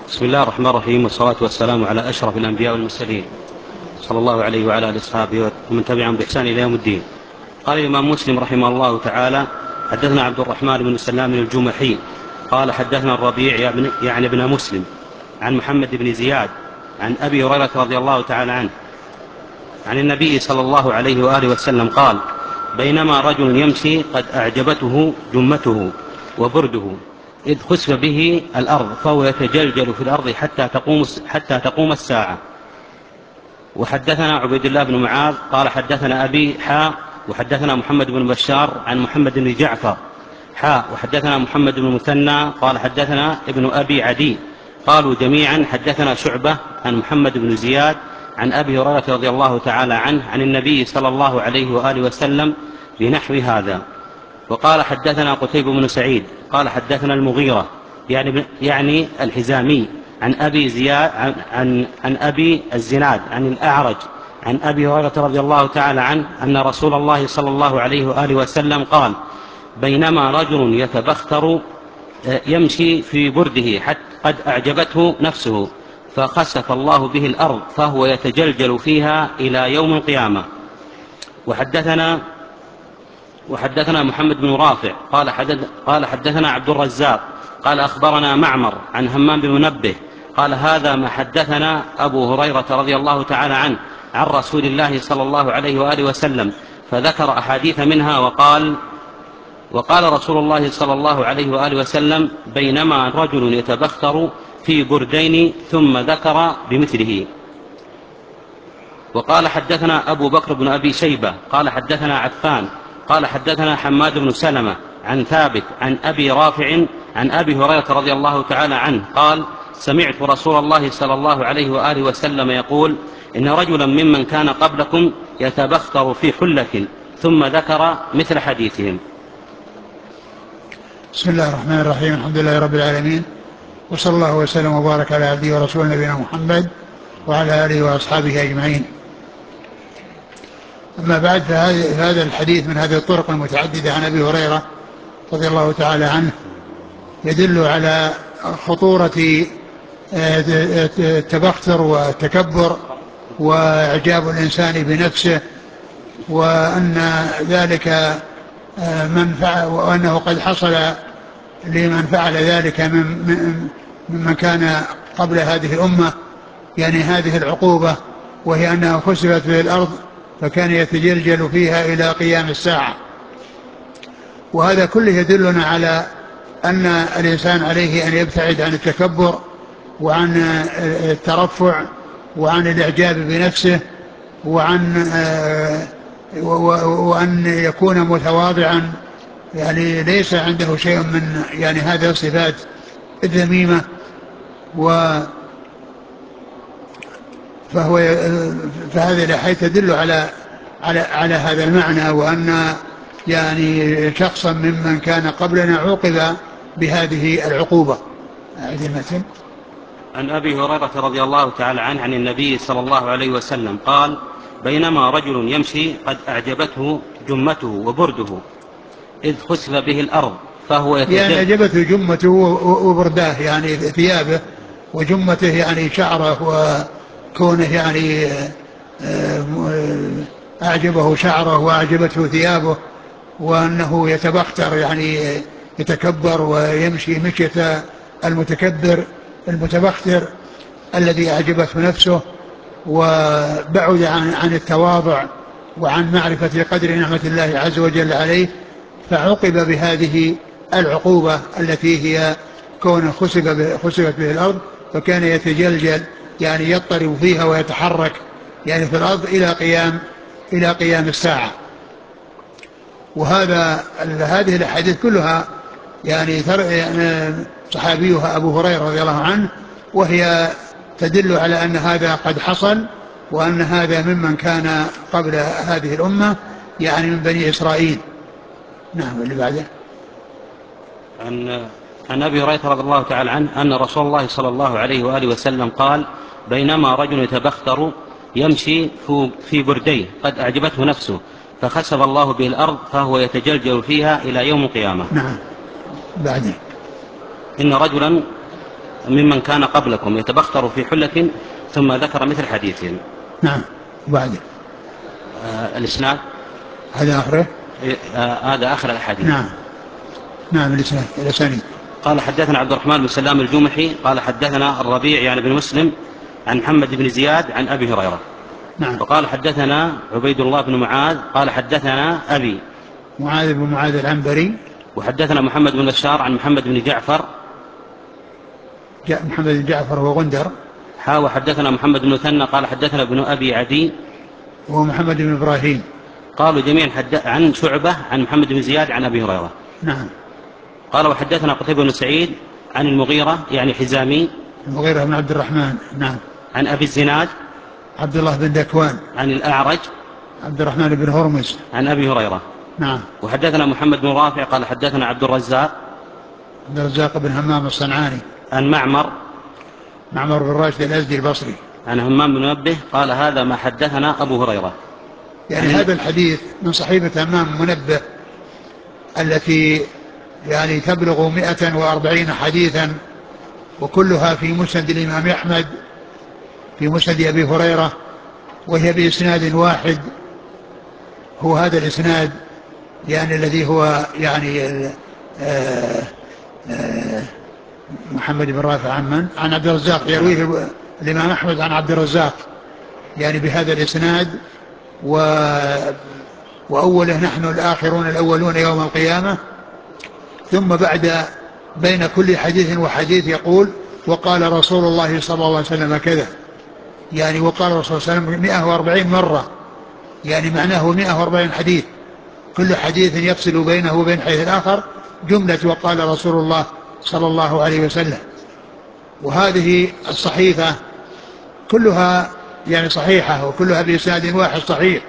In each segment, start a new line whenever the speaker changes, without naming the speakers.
بسم الله الرحمن الرحيم، والصلاة والسلام على أشرف الأنبياء والمرسلين صلى الله عليه وعلى آله وأصحابه ومن تبعهم بإحسان إلى يوم الدين. قال الإمام مسلم رحمه الله تعالى: حدثنا عبد الرحمن بن سلام الجمحي قال حدثنا الربيع يعني ابن مسلم عن محمد بن زياد عن أبي هريرة رضي الله تعالى عنه عن النبي صلى الله عليه وآله وسلم قال: بينما رجل يمشي قد أعجبته جمته وبرده إذ خسف به الأرض فهو يتجلجل في الأرض حتى تقوم الساعة. وحدثنا عبيد الله بن معاذ قال حدثنا أبي وحدثنا محمد بن بشار عن محمد بن جعفر وحدثنا محمد بن مثنى قال حدثنا ابن أبي عدي قالوا جميعا حدثنا شعبة عن محمد بن زياد عن أبي هريرة رضي الله تعالى عنه عن النبي صلى الله عليه وآله وسلم بنحو هذا. وقال حدثنا قتيبة بن سعيد قال حدثنا المغيرة يعني الحزامي عن أبي زياد عن أبي الزناد عن الأعرج عن أبي هريرة رضي الله تعالى عنه أن رسول الله صلى الله عليه وآله وسلم قال: بينما رجل يتبختر يمشي في برده حتى قد أعجبته نفسه فخسف الله به الأرض فهو يتجلجل فيها إلى يوم القيامة. وحدثنا محمد بن رافع قال حدثنا عبد الرزاق قال أخبرنا معمر عن همام بن منبه قال: هذا ما حدثنا أبو هريرة رضي الله تعالى عنه عن رسول الله صلى الله عليه وآله وسلم، فذكر أحاديث منها وقال رسول الله صلى الله عليه وآله وسلم: بينما رجل يتبختر في بردين، ثم ذكر بمثله. وقال حدثنا أبو بكر بن أبي شيبة قال حدثنا عفان قال حدثنا حماد بن سلمة عن ثابت عن أبي رافع عن أبي هريرة رضي الله تعالى عنه قال: سمعت رسول الله صلى الله عليه وآله وسلم يقول: إن رجلا ممن كان قبلكم يتبختر في حلة، ثم ذكر مثل حديثهم.
بسم الله الرحمن الرحيم. الحمد لله رب العالمين، وصلى الله وسلم وبارك على عبده ورسوله نبينا محمد وعلى آله وأصحابه أجمعين. أما بعد، فهذا الحديث من هذه الطرق المتعددة عن أبي هريرة رضي الله تعالى عنه يدل على خطورة التبختر والتكبر وإعجاب الإنسان بنفسه، وأن ذلك وأنه قد حصل لمن فعل ذلك ممن كان قبل هذه الأمة، يعني هذه العقوبة، وهي أنها خسفت في الأرض فكان يتجلجل فيها إلى قيام الساعة. وهذا كله يدلنا على أن الإنسان عليه أن يبتعد عن التكبر وعن الترفع وعن الإعجاب بنفسه وأن يكون متواضعا، يعني ليس عنده شيء من يعني هذه الصفات الذميمة. فهذه الأحاديث تدل على هذا المعنى، وأن يعني شخصا ممن كان قبلنا عوقب بهذه العقوبة.
عن أبي هريرة رضي الله تعالى عنه عن النبي صلى الله عليه وسلم قال: بينما رجل يمشي قد أعجبته جمته وبرده إذ خسف به الأرض فهو
يعني أعجبته جمته وبرداه، يعني ثيابه، وجمته يعني شعره، وكونه يعني أعجبه شعره وأعجبته ثيابه، وأنه يتبختر يعني يتكبر ويمشي مشية المتكبر المتبختر الذي أعجبته نفسه، وبعد عن التواضع وعن معرفة قدر نعمة الله عز وجل عليه، فعوقب بهذه العقوبة التي هي كون خسفت به الأرض، فكان يتجلجل يعني يضطرب فيها ويتحرك يعني في الأرض إلى قيام الساعة. هذه الأحاديث كلها يعني صحابيها أبو هريرة رضي الله عنه، وهي تدل على أن هذا قد حصل، وأن هذا ممن كان قبل هذه الأمة، يعني من بني إسرائيل. نعم. اللي بعده
عن أبي هريرة رضي الله تعالى عنه أن رسول الله صلى الله عليه وآله وسلم قال: بينما رجل يتبختر يمشي في برديه قد أعجبته نفسه فخسف الله به الأرض فهو يتجلجل فيها إلى يوم القيامة.
نعم. بعده
إن رجلا ممن كان قبلكم يتبختر في حلة ثم ذكر مثل حديثهم.
نعم. وبعد
الإسناد
هذا آخره.
هذا آخر الحديث.
نعم. نعم. الإسناد
قال حدثنا عبد الرحمن بن سلام الجمحي قال حدثنا الربيع يعني بن مسلم عن محمد بن زياد عن أبي هريرة.
نعم.
وقال حدثنا عبيد الله بن معاذ قال حدثنا أبي
معاذ بن معاذ العنبري.
وحدثنا محمد بن بشار عن محمد بن جعفر.
محمد بن جعفر هو غندر.
وحدثنا محمد بن مثنى قال حدثنا ابن أبي عدي
وهو محمد بن إبراهيم.
قالوا جميعا عن شعبة عن محمد بن زياد عن أبي هريرة.
نعم.
قال وحدثنا قتيبة بن سعيد عن المغيرة يعني حزامي.
المغيرة بن عبد الرحمن. نعم.
عن أبي الزناد
عبد الله بن ذكوان.
عن الأعرج
عبد الرحمن بن هرمز
عن أبي هريرة.
نعم.
وحدثنا محمد بن رافع قال حدثنا عبد الرزاق
بن همام الصنعاني
عن معمر
بن راشد الأزدي البصري
عن همام بن منبه قال هذا ما حدثنا أبو هريرة.
يعني هذا الحديث من صحيفة همام منبه التي يعني تبلغ 140 حديثا، وكلها في مسند الإمام أحمد في مسند أبي هريرة، وهي بإسناد واحد، هو هذا الإسناد يعني الذي هو يعني محمد بن رافع عن عبد الرزاق، يرويه الإمام أحمد عن عبد الرزاق يعني بهذا الإسناد. وأوله نحن الآخرون الأولون يوم القيامة. ثم بعد بين كل حديث وحديث يقول وقال رسول الله صلى الله عليه وسلم كذا، يعني وقال رسول الله صلى الله عليه وسلم 140 مرة، يعني معناه 140 حديث، كل حديث يفصل بينه وبين حديث الآخر جملة وقال رسول الله صلى الله عليه وسلم. وهذه الصحيفة كلها يعني صحيحة، وكلها بإسناد واحد صحيح،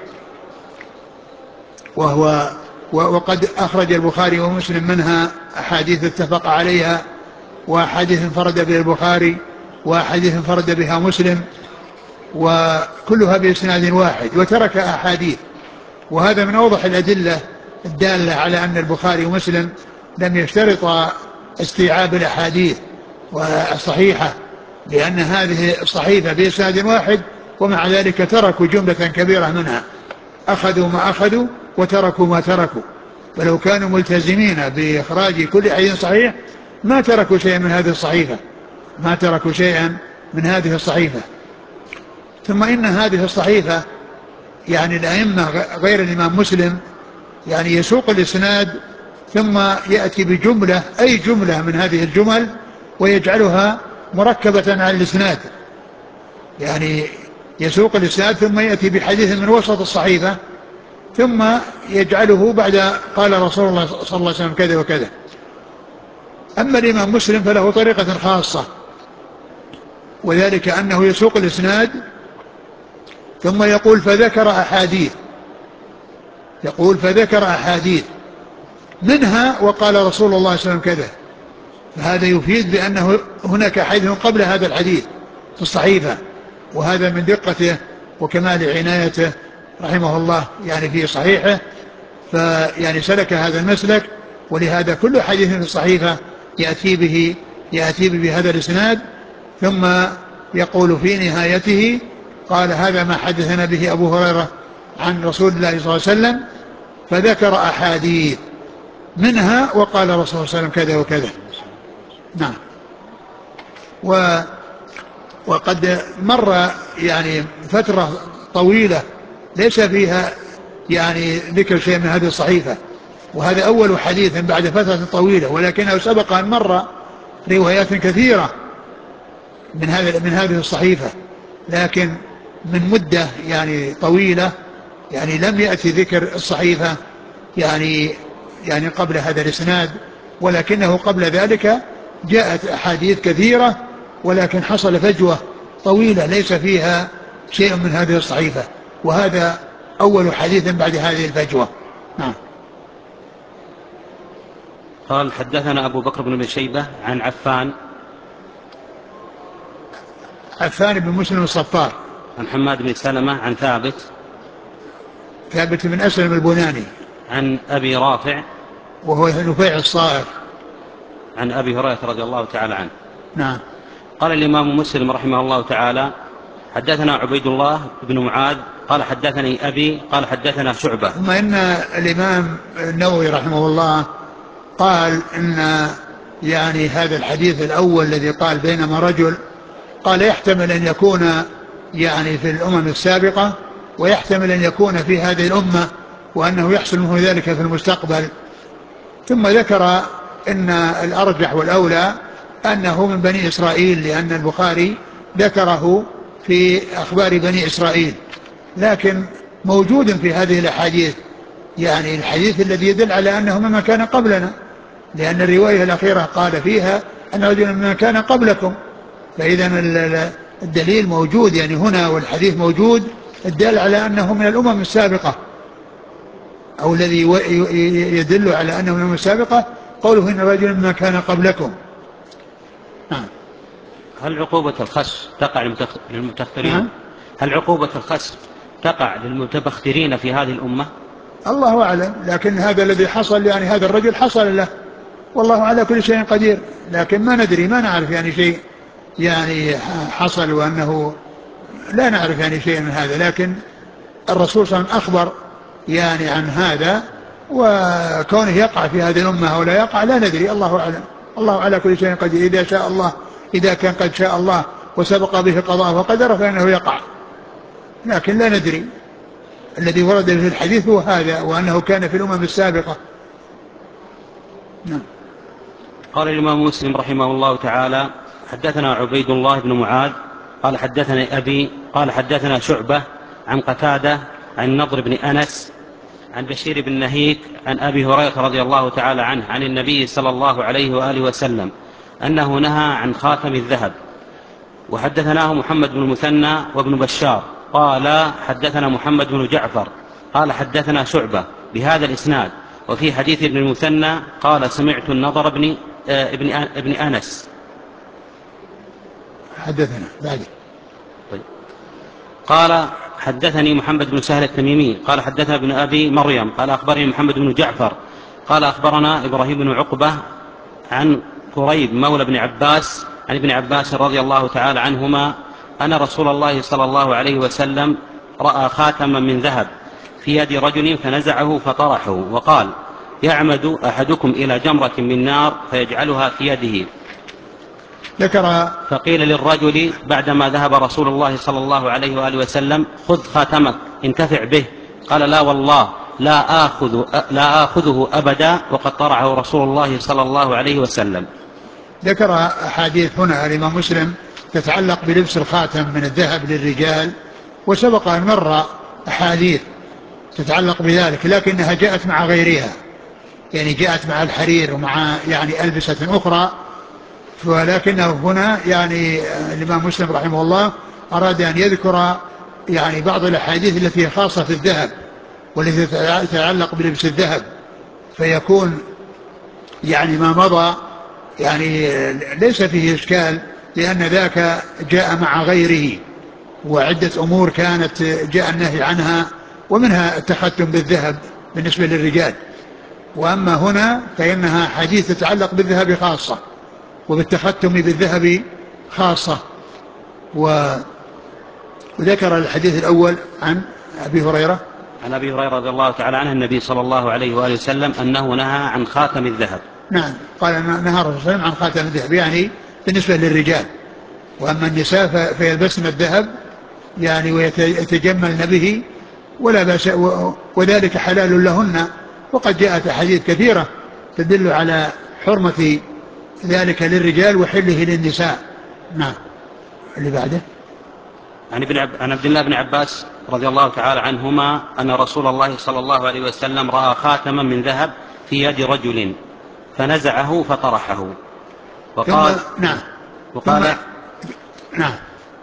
وقد أخرج البخاري ومسلم منها أحاديث اتفق عليها، وأحاديث انفرد بها البخاري، وأحاديث انفرد بها مسلم، وكلها بإسناد واحد، وترك أحاديث. وهذا من أوضح الأدلة الدالة على أن البخاري ومسلم لم يشترط استيعاب الأحاديث الصحيحة، لأن هذه الصحيفة بإسناد واحد، ومع ذلك تركوا جملة كبيرة منها، أخذوا ما أخذوا وتركوا ما تركوا. فلو كانوا ملتزمين بإخراج كل حديث صحيح ما تركوا شيئا من هذه الصحيفة، ما تركوا شيئا من هذه الصحيفة. ثم إن هذه الصحيفة يعني الأئمة غير الإمام مسلم يعني يسوق الإسناد ثم يأتي بجملة، أي جملة من هذه الجمل، ويجعلها مركبة على الإسناد، يعني يسوق الإسناد ثم يأتي بحديث من وسط الصحيفة ثم يجعله بعد قال رسول الله صلى الله عليه وسلم كذا وكذا. أما الإمام مسلم فله طريقة خاصة، وذلك أنه يسوق الإسناد ثم يقول فذكر أحاديث، يقول فذكر أحاديث منها وقال رسول الله صلى الله عليه وسلم كذا. فهذا يفيد بأنه هناك حديث قبل هذا الحديث في الصحيفة، وهذا من دقته وكمال عنايته رحمه الله يعني في صحيحه، فيعني سلك هذا المسلك. ولهذا كل حديث في الصحيفة يأتي به بهذا الإسناد، ثم يقول في نهايته قال هذا ما حدثنا به أبو هريرة عن رسول الله صلى الله عليه وسلم، فذكر أحاديث منها وقال رسول الله صلى الله عليه وسلم كذا وكذا. نعم. وقد مر يعني فترة طويلة ليس فيها يعني ذكر شيء من هذه الصحيفة، وهذا أول حديث بعد فترة طويلة، ولكنه سبق أن مر روايات كثيرة من هذه الصحيفة، لكن من مدة يعني طويلة يعني لم يأتي ذكر الصحيفة يعني قبل هذا الإسناد، ولكنه قبل ذلك جاءت أحاديث كثيرة، ولكن حصل فجوة طويلة ليس فيها شيء من هذه الصحيفة، وهذا أول حديث بعد هذه الفجوة. نعم.
قال حدثنا أبو بكر بن شيبة عن
عفان بن مسلم الصفار
عن حماد بن سلمة عن ثابت
بن أسلم البناني
عن أبي رافع
وهو نفيع الصائغ
عن أبي هريرة رضي الله تعالى عنه.
نعم.
قال الإمام مسلم رحمه الله تعالى: حدثنا عبيد الله بن معاذ قال حدثني أبي قال حدثنا شعبة.
ثم إن الإمام النووي رحمه الله قال إن يعني هذا الحديث الأول الذي قال بينما رجل، قال يحتمل أن يكون يعني في الأمم السابقة، ويحتمل أن يكون في هذه الأمة، وأنه يحصل منه ذلك في المستقبل. ثم ذكر إن الأرجح والأولى أنه من بني إسرائيل، لأن البخاري ذكره في أخبار بني إسرائيل، لكن موجود في هذه الأحاديث يعني الحديث الذي يدل على أنه مما كان قبلنا، لأن الرواية الأخيرة قال فيها أن رجلا مما كان قبلكم، فإذا الدليل موجود يعني هنا، والحديث موجود الدال على أنه من الأمم السابقة، أو الذي يدل على أنه من الأمم السابقة قوله إن رجلا مما كان قبلكم.
هل عقوبة الخسف تقع للمتبخترين؟
نعم.
هل عقوبة الخسف تقع للمتبخترين في هذه الأمة؟
الله أعلم، لكن هذا الذي حصل يعني هذا الرجل حصل له، والله على كل شيء قدير، لكن ما ندري ما نعرف يعني شيء يعني حصل، وأنه لا نعرف يعني شيء من هذا، لكن الرسول صلى الله عليه وسلم أخبر يعني عن هذا، وكونه يقع في هذه الأمة أو لا يقع لا ندري، الله أعلم. الله على كل شيء قدير، إذا شاء الله، إذا كان قد شاء الله وسبق به قضاء وقدر فإنه يقع، لكن لا ندري. الذي ورد في الحديث هو هذا، وأنه كان في الأمم السابقة. نعم.
قال الإمام مسلم رحمه الله تعالى: حدثنا عبيد الله بن معاذ قال حدثني أبي قال حدثنا شعبة عن قتادة عن نضر بن أنس عن بشير بن نهيك عن أبي هريرة رضي الله تعالى عنه عن النبي صلى الله عليه وآله وسلم أنه نهى عن خاتم الذهب. وحدثناه محمد بن المثنى وابن بشار قال حدثنا محمد بن جعفر قال حدثنا شعبة بهذا الإسناد. وفي حديث ابن المثنى قال سمعت النضر ابن أنس.
حدثنا بعد.
طيب. قال حدثني محمد بن سهل التميمي قال حدثنا ابن أبي مريم قال أخبرني محمد بن جعفر قال أخبرنا إبراهيم بن عقبة عن قريب مولى بن عباس عن ابن عباس رضي الله تعالى عنهما أن رسول الله صلى الله عليه وسلم رأى خاتما من ذهب في يد رجل فنزعه فطرحه وقال: يعمد أحدكم إلى جمرة من نار فيجعلها في يده. فقيل للرجل بعدما ذهب رسول الله صلى الله عليه وآله وسلم: خذ خاتمك انتفع به. قال: لا والله لا آخذه أبدا وقد طرحه رسول الله صلى الله عليه وسلم.
ذكر أحاديث هنا الإمام مسلم تتعلق بلبس الخاتم من الذهب للرجال، وسبق أن مر أحاديث تتعلق بذلك، لكنها جاءت مع غيرها، يعني جاءت مع الحرير ومع يعني ألبسة أخرى، ولكنه هنا يعني الإمام مسلم رحمه الله أراد أن يذكر يعني بعض الأحاديث التي هي خاصة في الذهب والتي تتعلق بلبس الذهب، فيكون يعني ما مضى يعني ليس فيه إشكال، لأن ذاك جاء مع غيره، وعدة أمور كانت جاء النهي عنها، ومنها التختم بالذهب بالنسبة للرجال. وأما هنا فإنها حديث تتعلق بالذهب خاصة وبالتختم بالذهب خاصة. وذكر الحديث الأول عن أبي هريرة
عن أبي هريرة رضي الله تعالى عنه النبي صلى الله عليه وآله وسلم أنه نهى عن خاتم الذهب.
نعم، قال نهى الرسول صلى الله عليه وسلم عن خاتم الذهب يعني بالنسبة للرجال، وأما النساء فيلبسن الذهب يعني ويتجملن به ولا بأس، وذلك حلال لهن، وقد جاءت أحاديث كثيرة تدل على حرمة ذلك للرجال وحله للنساء. نعم. اللي بعده
عن عبد الله بن عباس رضي الله تعالى عنهما أن رسول الله صلى الله عليه وسلم رأى خاتما من ذهب في يد رجل فنزعه فطرحه وقال
نعم. نعم.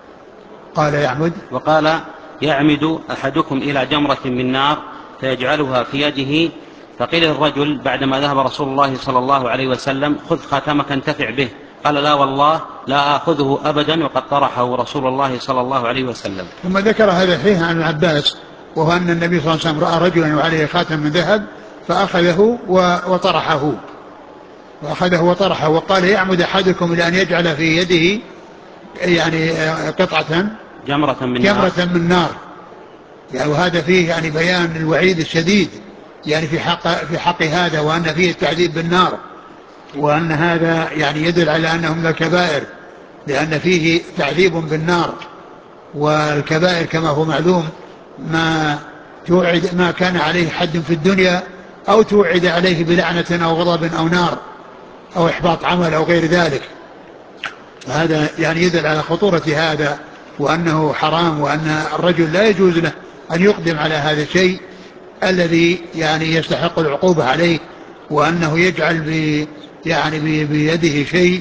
قال يعمد أحدكم إلى جمرة من نار فيجعلها في يده. فقيل الرجل بعدما ذهب رسول الله صلى الله عليه وسلم: خذ خاتمك انتفع به. قال: لا والله لا آخذه أبدا وقد طرحه رسول الله صلى الله عليه وسلم.
ثم ذكر هذا الحديث عن العباس، وهو أن النبي صلى الله عليه وسلم رأى رجلا وعليه خاتم من ذهب فأخذه وطرحه وقال: يعمد أحدكم إلى أن يجعل في يده يعني قطعة
جمرة
من نار. يعني وهذا فيه يعني بيان الوعيد الشديد يعني في حق هذا، وأن فيه التعذيب بالنار، وأن هذا يعني يدل على أنه من الكبائر، لأن فيه تعذيب بالنار. والكبائر كما هو معلوم ما كان عليه حد في الدنيا أو توعد عليه بلعنة أو غضب أو نار أو إحباط عمل أو غير ذلك. هذا يعني يدل على خطورة هذا، وأنه حرام، وأن الرجل لا يجوز له أن يقدم على هذا الشيء الذي يعني يستحق العقوبة عليه، وأنه يجعل بيده شيء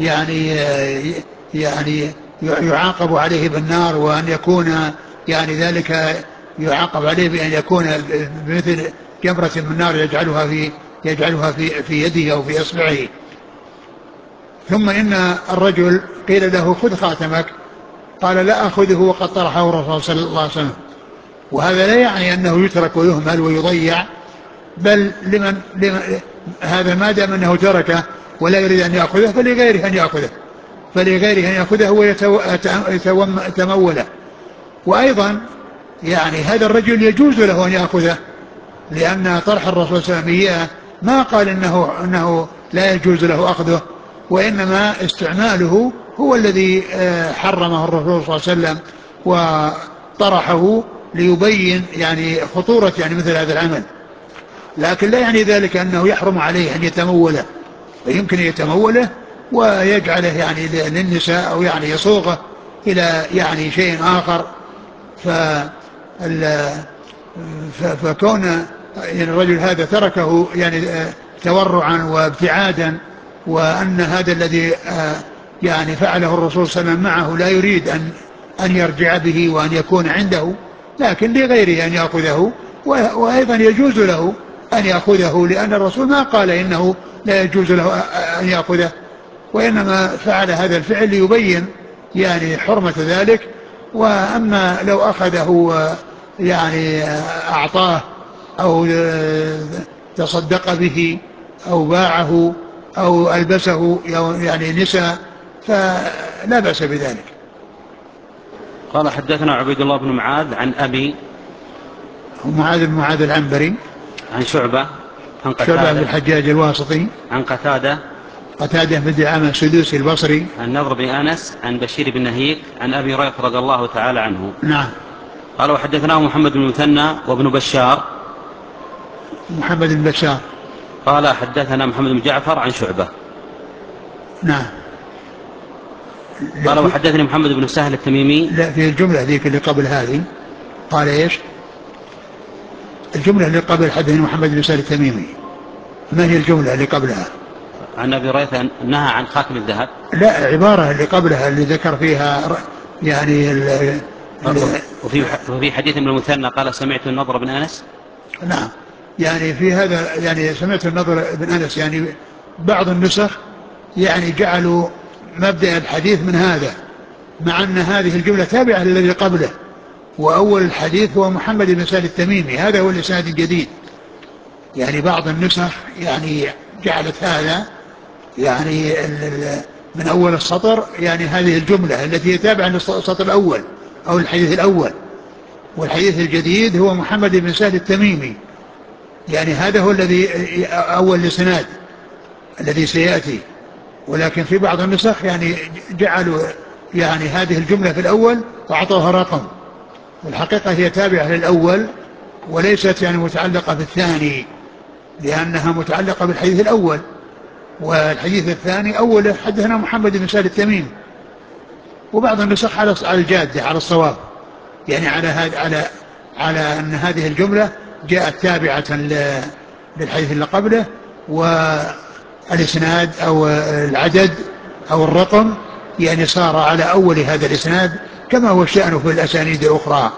يعني يعاقب عليه بالنار، وأن يكون يعني ذلك يعاقب عليه بأن يكون مثل جمرة من نار يجعلها في يده أو في إصبعه. ثم إن الرجل قيل له خذ خاتمك، قال لا أخذه وقد طرحه الرسول صلى الله عليه وسلم. وهذا لا يعني أنه يترك ويهمل ويضيع، بل هذا ما دام أنه تركه ولا يريد أن يأخذه فلغيره أن يأخذه ويتموله. وأيضا يعني هذا الرجل يجوز له أن يأخذه، لأن طرح الرسول صلى الله عليه وسلم إياه ما قال إنه لا يجوز له أخذه، وإنما استعماله هو الذي حرمه الرسول صلى الله عليه وسلم وطرحه ليبين يعني خطورة يعني مثل هذا العمل. لكن لا يعني ذلك أنه يحرم عليه أن يتموله، ويمكن يتموله ويجعله يعني للنساء أو يعني يصوغه إلى يعني شيء آخر. فكون يعني الرجل هذا تركه يعني تورعا وابتعادا، وأن هذا الذي يعني فعله الرسول صلى الله عليه وسلم معه لا يريد أن يرجع به وأن يكون عنده، لكن لغيره أن يأخذه. وأيضا يجوز له أن يأخذه، لأن الرسول ما قال إنه لا يجوز له أن يأخذه، وإنما فعل هذا الفعل ليبين يعني حرمة ذلك. وأما لو أخذه يعني أعطاه أو تصدق به أو باعه أو ألبسه يعني نساء فلا بأس بذلك.
قال حدثنا عبيد الله بن معاذ عن أبي
معاذ بن معاذ العنبري
عن شعبة عن
بن الحجاج الواسطي
عن
قتادة بن دعامة السدوسي البصري
عن نضر بن أنس عن بشير بن نهيك عن أبي هريرة رضي الله تعالى عنه.
نعم.
قال وحدثناه محمد بن المثنى وابن بشار.
محمد بن بشار
قال حدثنا محمد بن جعفر عن شعبة.
نعم.
قال وحدثني محمد بن سهل التميمي.
لا، في الجملة ذيك اللي قبل هذه قال ايش؟ الجملة اللي قبل حدثني محمد بن سهل التميمي، ما هي الجملة اللي قبلها؟
عن أبي هريرة نهى عن خاتم الذهب.
لا، عبارة اللي قبلها اللي ذكر فيها يعني
وفي حديث من المثنى قال سمعت النضر بن أنس.
نعم، يعني في هذا يعني سمعت النضر بن أنس، يعني بعض النسخ يعني جعلوا مبدأ الحديث من هذا، مع أن هذه الجملة تابعة للذي قبله، وأول الحديث هو محمد بن سهل التميمي، هذا هو الإسناد الجديد. يعني بعض النسخ يعني جعلت هذا يعني من أول السطر يعني هذه الجملة التي هي تابعة للسطر الأول أو الحديث الأول، والحديث الجديد هو محمد بن سهل التميمي، يعني هذا هو الذي أول الإسناد الذي سيأتي. ولكن في بعض النسخ يعني جعلوا يعني هذه الجملة في الأول وأعطوها رقم، والحقيقة هي تابعة للأول وليست يعني متعلقة بالثاني، لأنها متعلقة بالحديث الأول، والحديث الثاني أوله حدثنا محمد بن سهل التميمي. وبعض النسخ على الجادة على الصواب، يعني على أن هذه الجملة جاءت تابعة للحديث اللي قبله، والإسناد أو العدد أو الرقم يعني صار على أول هذا الإسناد كما هو الشأن في الأسانيد الأخرى.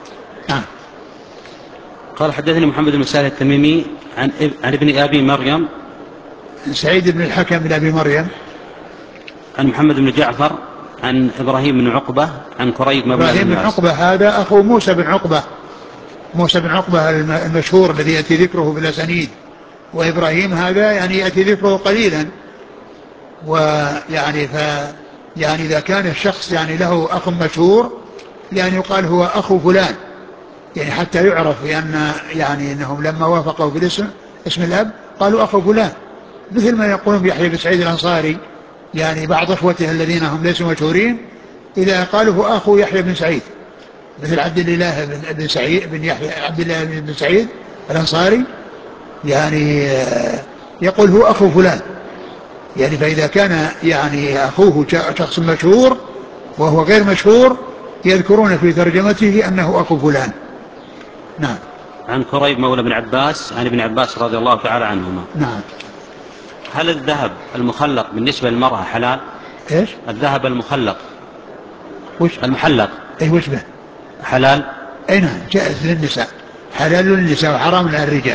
قال حدثني محمد بن سهل التميمي عن ابن أبي مريم
سعيد بن الحكم بن أبي مريم
عن محمد بن جعفر عن إبراهيم بن عقبة عن كريب مولى
إبراهيم بن عقبة هذا أخو موسى بن عقبة المشهور الذي يأتي ذكره في الأسانيد، وإبراهيم هذا يعني يأتي ذكره قليلا، ويعني يعني إذا كان الشخص يعني له أخ مشهور يعني يقال هو أخو فلان، يعني حتى يعرف لأن يعني أنهم لما وافقوا بالاسم اسم الأب قالوا أخو فلان، مثل ما يقولون بيحيى بن سعيد الأنصاري، يعني بعض إخوته الذين هم ليسوا مشهورين إذا قالوا هو أخو يحيى بن سعيد، مثل عبد الله بن سعيد بن يحيى عبد الله بن سعيد الأنصاري، يعني يقول هو أخو فلان. يعني فإذا كان يعني أخوه شخص مشهور وهو غير مشهور يذكرون في ترجمته أنه أخو فلان. نعم.
عن كريب مولى بن عباس عن ابن عباس رضي الله تعالى عنهما.
نعم.
هل الذهب المخلق بالنسبة للمرأة حلال؟
إيش؟
الذهب المخلق
وش؟
المحلق
أي وش به؟
حلال؟
أي نعم، جائز للنساء، حلال للنساء وحرام للرجال،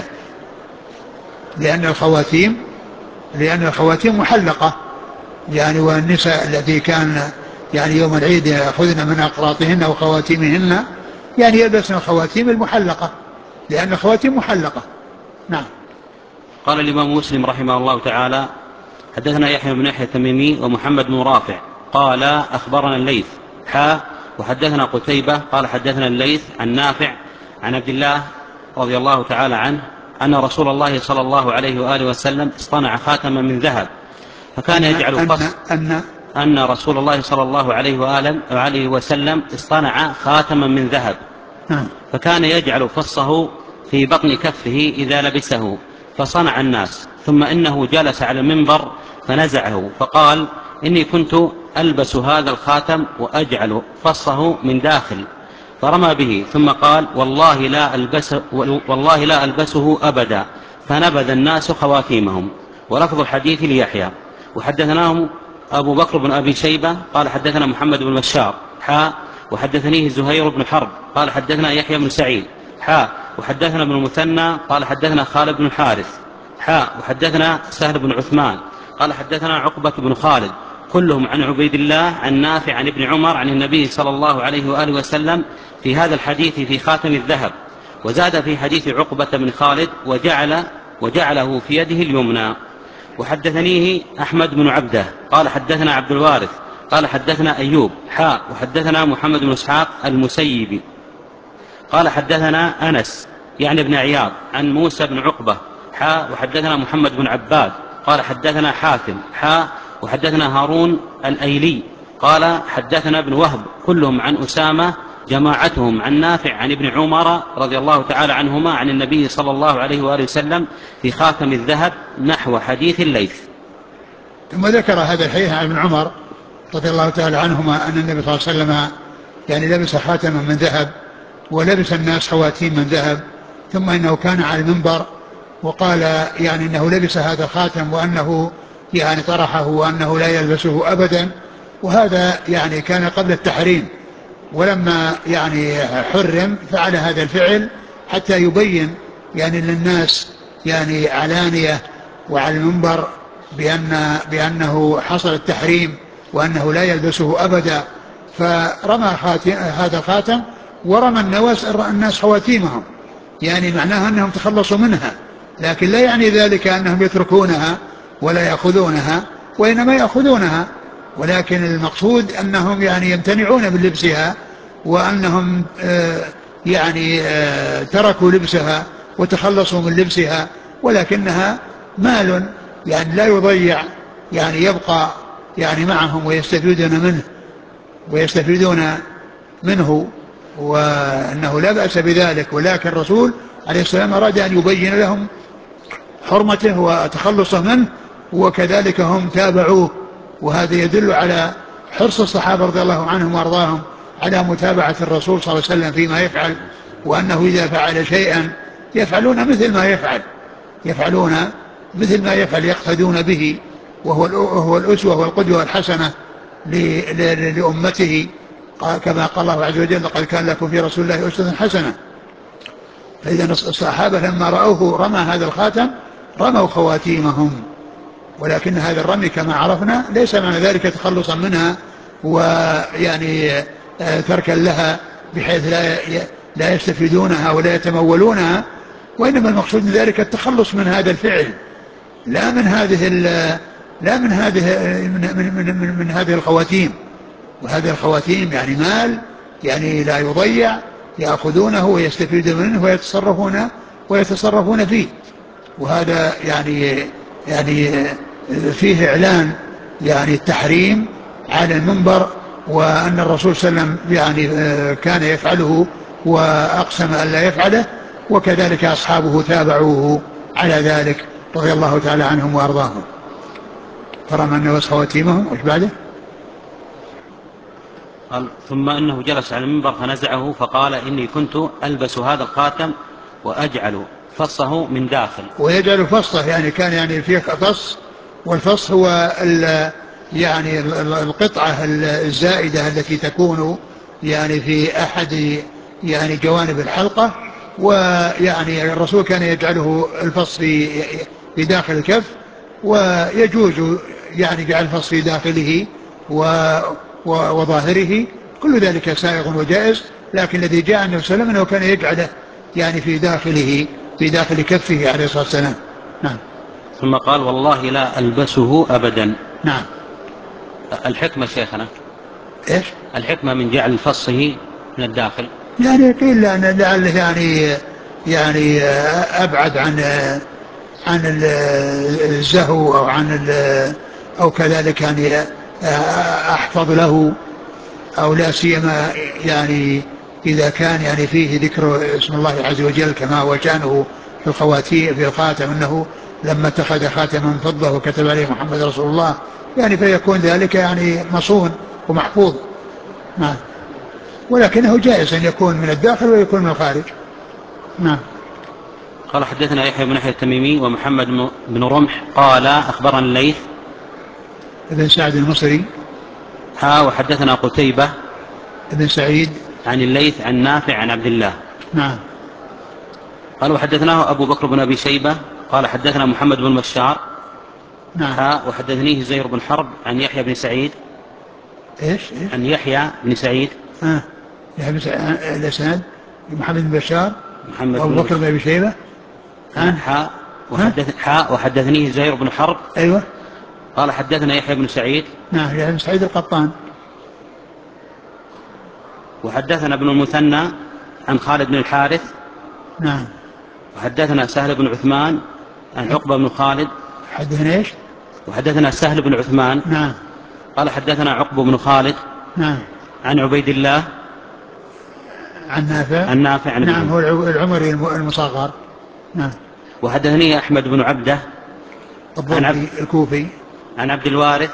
لأن الخواتيم محلقة يعني، والنساء التي كان يعني يوم العيد يأخذن من أقراطهن وخواتيمهن يعني يلبسن الخواتيم المحلقة، لأن الخواتيم محلقة. نعم.
قال الإمام مسلم رحمه الله تعالى: حدثنا يحيى بن يحيى التميمي ومحمد بن رافع قال أخبرنا الليث وحدثنا قتيبة قال حدثنا الليث عن نافع عن عبد الله رضي الله تعالى عنه أن رسول الله صلى الله عليه وآله وسلم اصطنع خاتما من ذهب فكان يجعل أن رسول الله صلى الله عليه وآله وسلم اصطنع خاتما من ذهب فكان يجعل فصه في بطن كفه إذا لبسه فصنع الناس، ثم إنه جلس على المنبر فنزعه فقال: إني كنت ألبس هذا الخاتم وأجعل فصه من داخل، فرمى به ثم قال: والله لا ألبسه أبدا، فنبذ الناس خواتيمهم. ولفظ الحديث ليحيى. وحدثناهم أبو بكر بن أبي شيبة قال حدثنا محمد بن بشار وحدثنيه زهير بن حرب قال حدثنا يحيى بن سعيد وحدثنا ابن المثنى قال حدثنا خالد بن الحارث وحدثنا سهل بن عثمان قال حدثنا عقبة بن خالد كلهم عن عبيد الله عن نافع عن ابن عمر عن النبي صلى الله عليه وآله وسلم في هذا الحديث في خاتم الذهب. وزاد في حديث عقبة بن خالد وجعله في يده اليمنى. وحدثنيه أحمد بن عبده قال حدثنا عبد الوارث قال حدثنا أيوب وحدثنا محمد بن إسحاق المسيبي قال حدثنا أنس يعني ابن عياض عن موسى بن عقبة وحدثنا محمد بن عباد قال حدثنا حاتم وحدثنا هارون الأيلي قال حدثنا ابن وهب كلهم عن أسامة جماعتهم عن نافع عن ابن عمر رضي الله تعالى عنهما عن النبي صلى الله عليه وآله وسلم في خاتم الذهب نحو حديث الليث.
ثم ذكر هذا الحديث عن ابن عمر رضي الله تعالى عنهما أن النبي صلى الله عليه وسلم يعني لبس خاتما من ذهب ولبس الناس خواتيم من ذهب، ثم إنه كان على المنبر وقال يعني إنه لبس هذا الخاتم وأنه يعني طرحه وأنه لا يلبسه أبدا، وهذا يعني كان قبل التحريم، ولما يعني حرم فعل هذا الفعل حتى يبين يعني للناس يعني علانية وعلى المنبر بأنه حصل التحريم وأنه لا يلبسه أبدا، فرمى هذا الخاتم ورمى الناس خواتيمهم، يعني معناها أنهم تخلصوا منها، لكن لا يعني ذلك أنهم يتركونها ولا يأخذونها، وإنما يأخذونها، ولكن المقصود أنهم يعني يمتنعون من لبسها، وأنهم يعني تركوا لبسها وتخلصوا من لبسها، ولكنها مال يعني لا يضيع، يعني يبقى يعني معهم ويستفيدون منه وأنه لا بأس بذلك، ولكن الرسول عليه السلام أراد أن يبين لهم حرمته وتخلصه منه، وكذلك هم تابعوه، وهذا يدل على حرص الصحابة رضي الله عنهم وارضاهم على متابعة الرسول صلى الله عليه وسلم فيما يفعل، وأنه إذا فعل شيئا يفعلون مثل ما يفعل يقتدون به، وهو الأسوة والقدوة الحسنة لأمته، كما قال الله عز وجل: لقد كان لكم في رسول الله أسوة حسنة. فإذا الصحابة لما رأوه رمى هذا الخاتم رموا خواتيمهم، ولكن هذا الرمي كما عرفنا ليس معنى ذلك تخلصا منها ويعني تركا لها بحيث لا يستفيدونها ولا يتمولونها، وإنما المقصود من ذلك التخلص من هذا الفعل، لا من هذه لا من هذه من هذه الخواتيم. وهذه الخواتيم يعني مال يعني لا يضيع، يأخذونه ويستفيدون منه ويتصرفون فيه. وهذا يعني فيه إعلان يعني التحريم على المنبر، وأن الرسول صلى الله عليه وسلم يعني كان يفعله وأقسم أن لا يفعله، وكذلك أصحابه تابعوه على ذلك رضي الله تعالى عنهم وأرضاهم. فرمى الناس خواتيمهم. وش بعده؟
قال ثم إنه جلس على المنبر فنزعه فقال إني كنت ألبس هذا الخاتم وأجعل فصه من داخل.
ويجعل فصه يعني كان يعني فيه فص، والفص هو يعني القطعة الزائدة التي تكون يعني في أحد يعني جوانب الحلقة. ويعني الرسول كان يجعله الفص في داخل الكف، ويجوز يعني جعل الفص في داخله وظاهره، كل ذلك سائغ وجائز. لكن الذي جاء عنه وسلم أنه كان يجعله يعني في داخله، في داخل كفه عليه الصلاة والسلام. نعم.
ثم قال والله لا ألبسه أبدا.
نعم.
الحكمة شيخنا
إيش؟
الحكمة من جعل فصه من الداخل؟
يعني قيل أن لعله يعني أبعد عن الزهو أو كذلك يعني أحفظ له، أو لا سيما يعني إذا كان يعني فيه ذكر اسم الله عز وجل كما هو شأنه في الخواتيم في الخاتم، أنه لما اتخذ خاتما من فضة وكتب عليه محمد رسول الله، يعني فيكون ذلك يعني مصون ومحفوظ. نعم. ولكنه جائز أن يكون من الداخل ويكون من الخارج. نعم.
قال حدثنا يحيى بن يحيى التميمي ومحمد بن رمح قال أخبرنا الليث
ابن سعد المصري
وحدثنا قتيبة
ابن سعيد
عن الليث عن نافع عن عبد الله.
نعم.
قال وحدثناه أبو بكر بن أبي شيبة قال حدثنا محمد بن بشار
نعم.
وحدثنيه زهير بن حرب عن يحيى بن سعيد.
إيش؟
عن يحيى بن سعيد.
يحيى بن سعيد الأسناد محمد بن بشار وأبو بكر بن أبي شيبة
عن وحدثنيه زهير بن حرب.
أيوة.
قال حدثنا يحيى بن سعيد.
نعم. يحيى بن سعيد القطان.
وحدثنا ابن المثنى عن خالد بن الحارث.
نعم.
وحدثنا سهل بن عثمان عن عقبة بن خالد.
حدثنا ايش؟
وحدثنا سهل بن عثمان.
نعم.
قال حدثنا عقبة بن خالد.
نعم.
عن عبيد الله
عن نافع.
عن نافع عن
نعم. هو العمري المصغر. نعم.
وحدثني أحمد بن عبده
عن الكوفي
عن عبد الوارث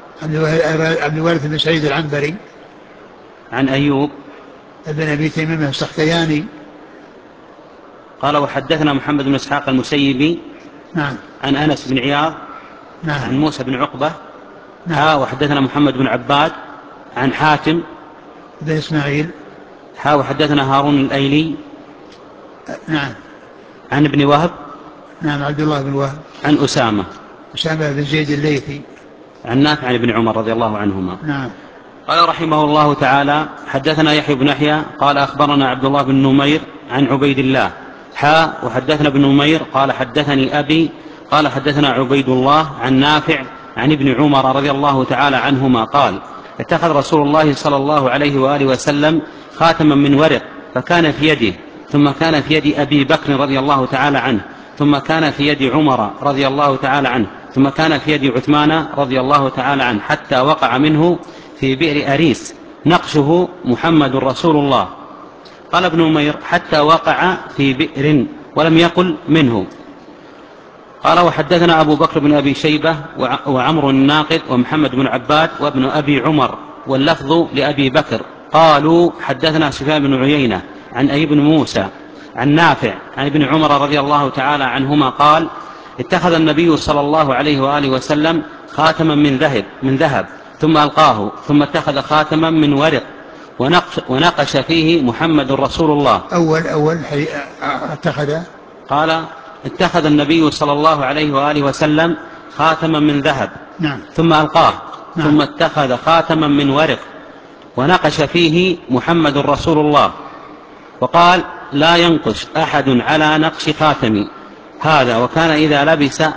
بن سعيد العنبري
عن أيوب
ابن أبي تميم السختياني.
قال وحدثنا محمد بن إسحاق المسيبي.
نعم.
عن أنس بن عياض.
نعم.
عن موسى بن عقبة.
نعم.
وحدثنا محمد بن عباد عن حاتم
بن إسماعيل.
وحدثنا هارون الأيلي.
نعم.
عن ابن وهب.
نعم. عبد الله بن وهب.
عن أسامة
بن زيد الليثي.
عن نافع عن ابن عمر رضي الله عنهما.
نعم.
قال رحمه الله تعالى حدثنا يحيى بن يحيى قال أخبرنا عبد الله بن نمير عن عبيد الله وحدثنا ابن نمير قال حدثني أبي قال حدثنا عبيد الله عن نافع عن ابن عمر رضي الله تعالى عنهما قال اتخذ رسول الله صلى الله عليه وآله وسلم خاتما من ورق فكان في يده، ثم كان في يد أبي بكر رضي الله تعالى عنه، ثم كان في يد عمر رضي الله تعالى عنه، ثم كان في يد عثمان رضي الله تعالى عنه، حتى وقع منه في بئر أريس نقشه محمد رسول الله. قال ابن نمير حتى وقع في بئر ولم يقل منه. قال وحدثنا أبو بكر بن أبي شيبة وعمر الناقد ومحمد بن عباد وابن أبي عمر واللفظ لأبي بكر قالوا حدثنا سفيان بن عيينة عن أيوب بن موسى عن نافع عن ابن عمر رضي الله تعالى عنهما قال اتخذ النبي صلى الله عليه وآله وسلم خاتما من ذهب ثم ألقاه، ثم اتخذ خاتما من ورق ونقش فيه محمد رسول الله.
أول اتخذ
قال اتخذ النبي صلى الله عليه وآله وسلم خاتما من ذهب.
نعم.
ثم ألقاه.
نعم.
ثم اتخذ خاتما من ورق ونقش فيه محمد رسول الله، وقال لا ينقش أحد على نقش خاتمي هذا، وكان إذا لبس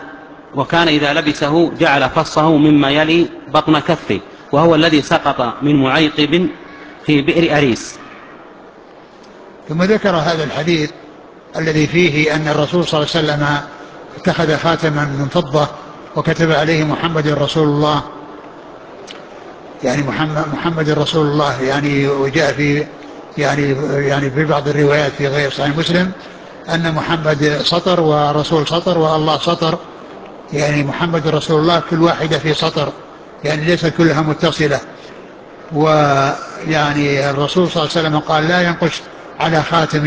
وكان إذا لبسه جعل فصه مما يلي بطن كفه، وهو الذي سقط من معيقب في بئر أريس.
ثم ذكر هذا الحديث الذي فيه أن الرسول صلى الله عليه وسلم اتخذ خاتما من فضة وكتب عليه محمد رسول الله، يعني محمد رسول الله، يعني وجاء في يعني في بعض الروايات في غير صحيح مسلم أن محمد سطر ورسول سطر والله سطر، يعني محمد رسول الله كل واحدة في سطر، يعني ليست كلها متصلة. ويعني الرسول صلى الله عليه وسلم قال لا ينقش على خاتم،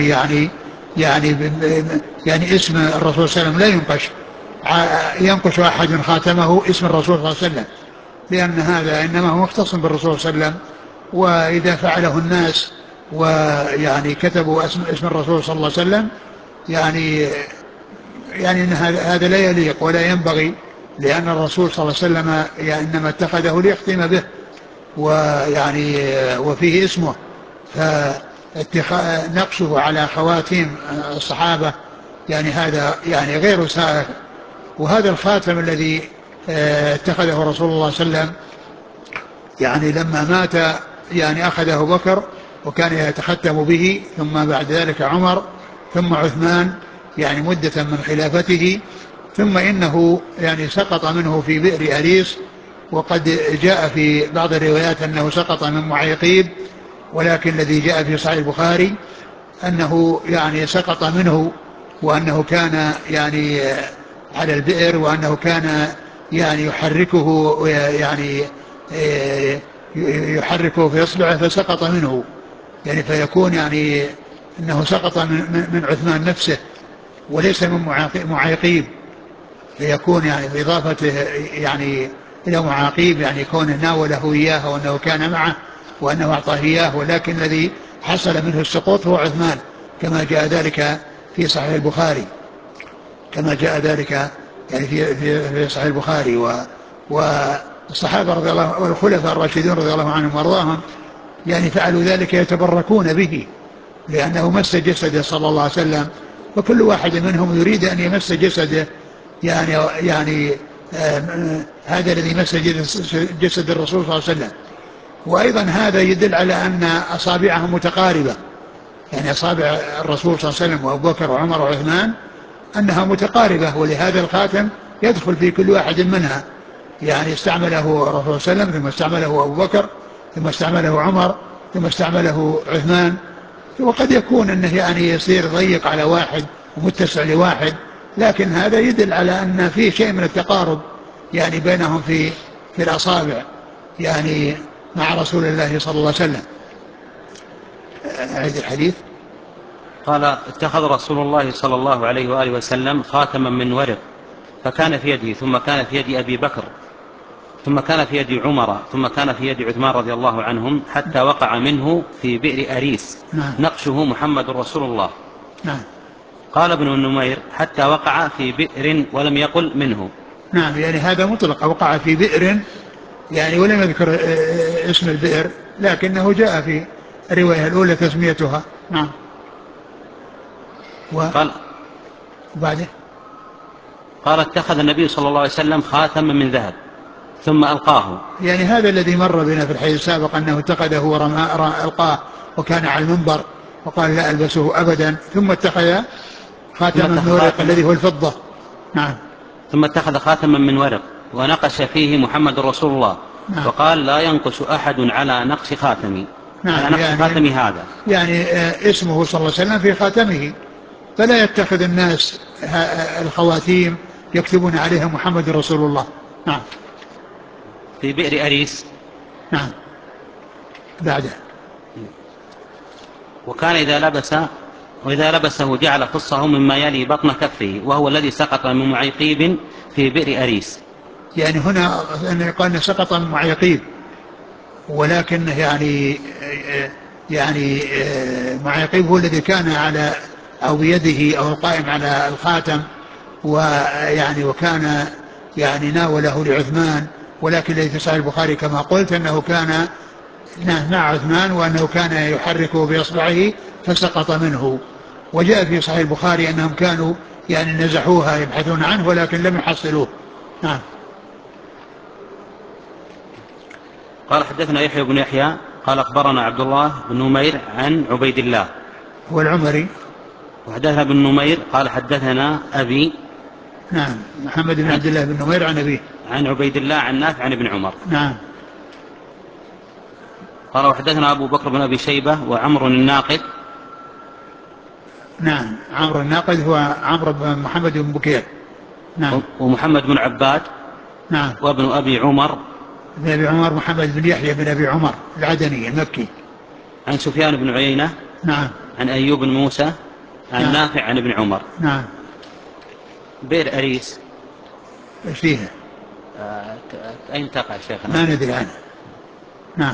يعني اسم الرسول صلى الله عليه وسلم لا ينقش أحد خاتمه اسم الرسول صلى الله عليه وسلم، لأن هذا إنما هو مختص بالرسول صلى الله عليه وسلم. وإذا فعله الناس ويعني كتبوا اسم الرسول صلى الله عليه وسلم، يعني إن هذا لا يليق ولا ينبغي، لأن الرسول صلى الله عليه وسلم يعني إنما اتخذه ليختم به، ويعني وفيه اسمه، فنقشه على خواتيم الصحابة يعني هذا يعني غير سائغ. وهذا الخاتم الذي اتخذه رسول الله صلى الله عليه وسلم، يعني لما مات يعني أخذه أبو بكر وكان يتختم به، ثم بعد ذلك عمر، ثم عثمان، يعني مدة من خلافته، ثم إنه يعني سقط منه في بئر أريس. وقد جاء في بعض الروايات أنه سقط من معيقيب، ولكن الذي جاء في صحيح البخاري أنه يعني سقط منه، وأنه كان يعني على البئر، وأنه كان يعني يحركه في إصبعه فسقط منه، يعني فيكون يعني أنه سقط من عثمان نفسه وليس من معيقيب، فيكون يعني بإضافته يعني إلى معاقيب، يعني كونه ناوله إياه وأنه كان معه وأنه أعطاه إياه، ولكن الذي حصل منه السقوط هو عثمان، كما جاء ذلك في صحيح البخاري، كما جاء ذلك يعني في صحيح البخاري. والصحابة رضي الله والخلفاء الراشدين رضي الله عنهم وارضاهم يعني فعلوا ذلك يتبركون به، لأنه مس جسده صلى الله عليه وسلم، وكل واحد منهم يريد أن يمس جسده، يعني هذا الذي مس جسد الرسول صلى الله عليه وسلم. وأيضا هذا يدل على أن أصابعهم متقاربة، يعني أصابع الرسول صلى الله عليه وسلم وأبو بكر وعمر وعثمان أنها متقاربة، ولهذا الخاتم يدخل في كل واحد منها، يعني استعمله الرسول صلى الله عليه وسلم، ثم استعمله أبو بكر، ثم استعمله عمر، ثم استعمله عثمان. وقد يكون أنه يعني يصير ضيق على واحد ومتسع لواحد، لكن هذا يدل على أن فيه شيء من التقارب يعني بينهم في الأصابع، يعني مع رسول الله صلى الله عليه وسلم. أعيد الحديث.
قال اتخذ رسول الله صلى الله عليه وآله وسلم خاتما من ورق، فكان في يده، ثم كان في يد أبي بكر، ثم كان في يد عمر، ثم كان في يد عثمان رضي الله عنهم، حتى وقع منه في بئر أريس.
نعم.
نقشه محمد رسول الله.
نعم.
قال ابن النمير حتى وقع في بئر ولم يقل منه.
نعم، يعني هذا مطلق، وقع في بئر يعني ولم يذكر اسم البئر، لكنه جاء في الرواية الأولى تسميتها. نعم.
قال
وبعده
قال اتخذ النبي صلى الله عليه وسلم خاتما من ذهب ثم ألقاه.
يعني هذا الذي مر بنا في الحديث السابق أنه اتخذه ألقاه وكان على المنبر وقال لا ألبسه أبدا، ثم اتخذ خاتما من ورق الذي هو الفضة. نعم.
ثم اتخذ خاتما من ورق ونقش فيه محمد رسول الله. نعم. وقال لا ينقش أحد على نقش خاتمي.
نعم.
على نقش يعني خاتمي هذا،
يعني اسمه صلى الله عليه وسلم في خاتمه، فلا يتخذ الناس الخواتيم يكتبون عليها محمد رسول الله. نعم.
في بئر أريس.
نعم. بعده
وكان إذا لبسه جعل خصه مما يلي بطن كفه، وهو الذي سقط من معيقيب في بئر أريس.
يعني هنا قال سقط من معيقيب، ولكن يعني معيقيب هو الذي كان على أو بيده أو القائم على الخاتم، ويعني وكان يعني ناوله لعثمان، ولكن الذي في صحيح البخاري كما قلت أنه كان مع عثمان، وأنه كان يحركه بإصبعه فسقط منه. وجاء في صحيح البخاري أنهم كانوا يعني نزحوها يبحثون عنه ولكن لم يحصلوه، نعم.
قال حدثنا يحيى بن يحيى قال أخبرنا عبد الله بن نمير عن عبيد الله
هو العمري.
وحدثنا بن نمير قال حدثنا أبي.
نعم. محمد بن عبد الله بن نمير عن أبيه
عن عبيد الله عن نافع عن ابن عمر.
نعم.
قال وحدثنا أبو بكر بن أبي شيبة وعمر الناقد.
نعم. عمرو الناقد هو عمرو بن محمد بن بكير. نعم.
ومحمد بن عباد.
نعم.
وابن أبي عمر.
ابن أبي عمر محمد بن يحيى بن أبي عمر العدني المكي.
عن سفيان بن عيينة.
نعم.
عن أيوب بن موسى عن
نعم.
نافع عن ابن عمر.
نعم.
بئر أريس
ايش فيها؟
أين تقع شيخنا؟
ما ندري عنه. نعم.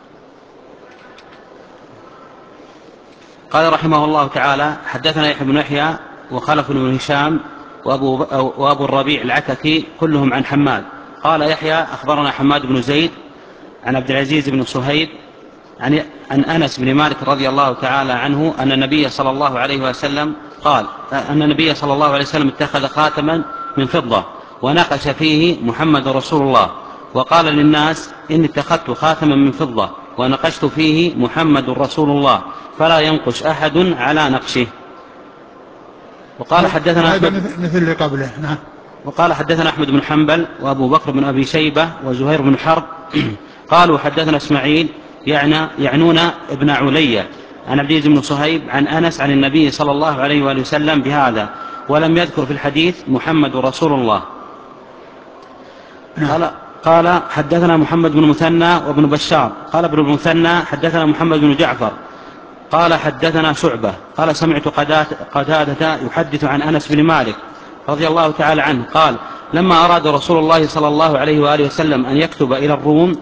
قال رحمه الله تعالى حدثنا يحيى بن يحيى وخلف بن هشام وأبو الربيع العتكي كلهم عن حماد. قال يحيى أخبرنا حماد بن زيد عن عبد العزيز بن صهيب عن أنس بن مالك رضي الله تعالى عنه أن النبي صلى الله عليه وسلم قال أن النبي صلى الله عليه وسلم اتخذ خاتما من فضة ونقش فيه محمد رسول الله وقال للناس إني اتخذت خاتما من فضة ونقشت فيه محمد رسول الله فلا ينقش أحد على نقشه. وقال حدثنا
مثل اللي قبله. نعم.
وقال حدثنا أحمد بن حنبل وأبو بكر بن أبي شيبة وزهير بن حرب قالوا حدثنا إسماعيل يعنون ابن علية عن عبد العزيز بن صهيب عن أنس عن النبي صلى الله عليه وآله وسلم بهذا ولم يذكر في الحديث محمد رسول الله. قال حدثنا محمد بن مثنى وابن بشار قال ابن المثنى حدثنا محمد بن جعفر قال حدثنا شعبة قال سمعت قتادة يحدث عن أنس بن مالك رضي الله تعالى عنه قال لما أراد رسول الله صلى الله عليه وآله وسلم أن يكتب إلى الروم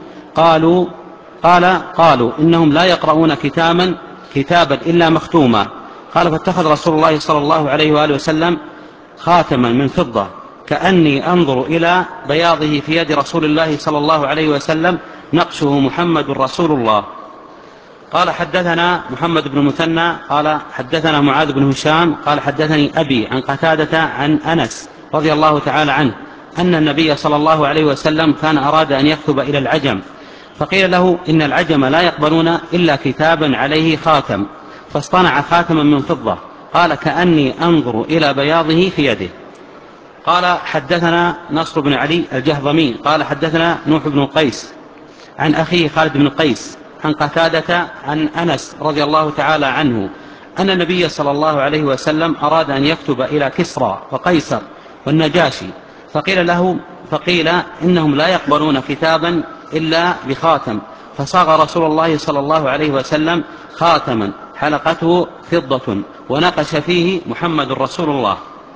قالوا إنهم لا يقرؤون كتابا إلا مختوما. قال فاتخذ رسول الله صلى الله عليه وآله وسلم خاتما من فضة كأني أنظر إلى بياضه في يد رسول الله صلى الله عليه وسلم نقشه محمد رسول الله. قال حدثنا محمد بن مثنى قال حدثنا معاذ بن هشام قال حدثني أبي عن قتادة عن أنس رضي الله تعالى عنه أن النبي صلى الله عليه وسلم كان أراد أن يكتب إلى العجم فقيل له إن العجم لا يقبلون إلا كتابا عليه خاتم فاصطنع خاتما من فضة قال كأني أنظر إلى بياضه في يده. قال حدثنا نصر بن علي الجهضمي قال حدثنا نوح بن قيس عن أخيه خالد بن قيس عن قتادة عن أنس رضي الله تعالى عنه أن النبي صلى الله عليه وسلم أراد أن يكتب إلى كسرى وقيصر والنجاشي فقيل إنهم لا يقبلون كتابا إلا بخاتم فصاغ رسول الله صلى الله عليه وسلم خاتما حلقته فضة ونقش فيه محمد رسول الله.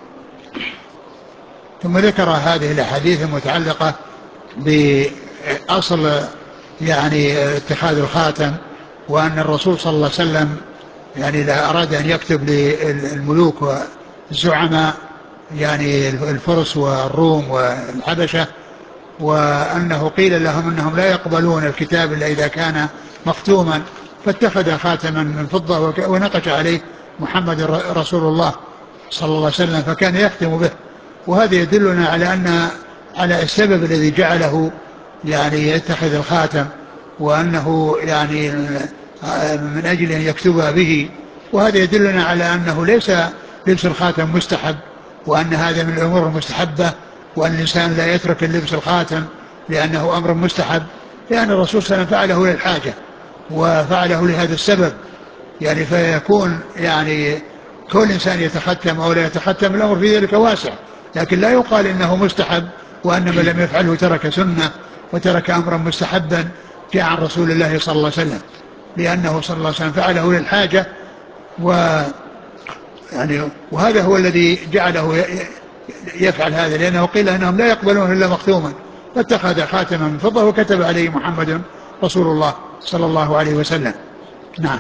ثم ذكر هذه الأحاديث المتعلقة بأصل يعني اتخاذ الخاتم وأن الرسول صلى الله عليه وسلم يعني إذا أراد أن يكتب للملوك والزعماء يعني الفرس والروم والحبشة وأنه قيل لهم أنهم لا يقبلون الكتاب إلا إذا كان مختوما فاتخذ خاتما من فضة ونقش عليه محمد رسول الله صلى الله عليه وسلم فكان يختم به. وهذا يدلنا على السبب الذي جعله يعني يتخذ الخاتم وأنه يعني من أجل أن يكتبها به. وهذا يدلنا على أنه ليس لبس الخاتم مستحب وأن هذا من الأمور المستحبة وأن الإنسان لا يترك اللبس الخاتم لأنه أمر مستحب لأن الرسول صلى الله عليه وسلم فعله للحاجة وفعله لهذا السبب يعني فيكون يعني كل إنسان يتختم أو لا يتختم الأمر في ذلك واسع لكن لا يقال إنه مستحب وأن من لم يفعله ترك سنة وترك أمرا مستحبا جاء عن رسول الله صلى الله عليه وسلم لأنه صلى الله عليه وسلم فعله للحاجة وهذا هو الذي جعله يفعل هذا لأنه قيل أنهم لا يقبلون إلا مختوما فاتخذ خاتما من فضة وكتب عليه محمد رسول الله صلى الله عليه وسلم. نعم.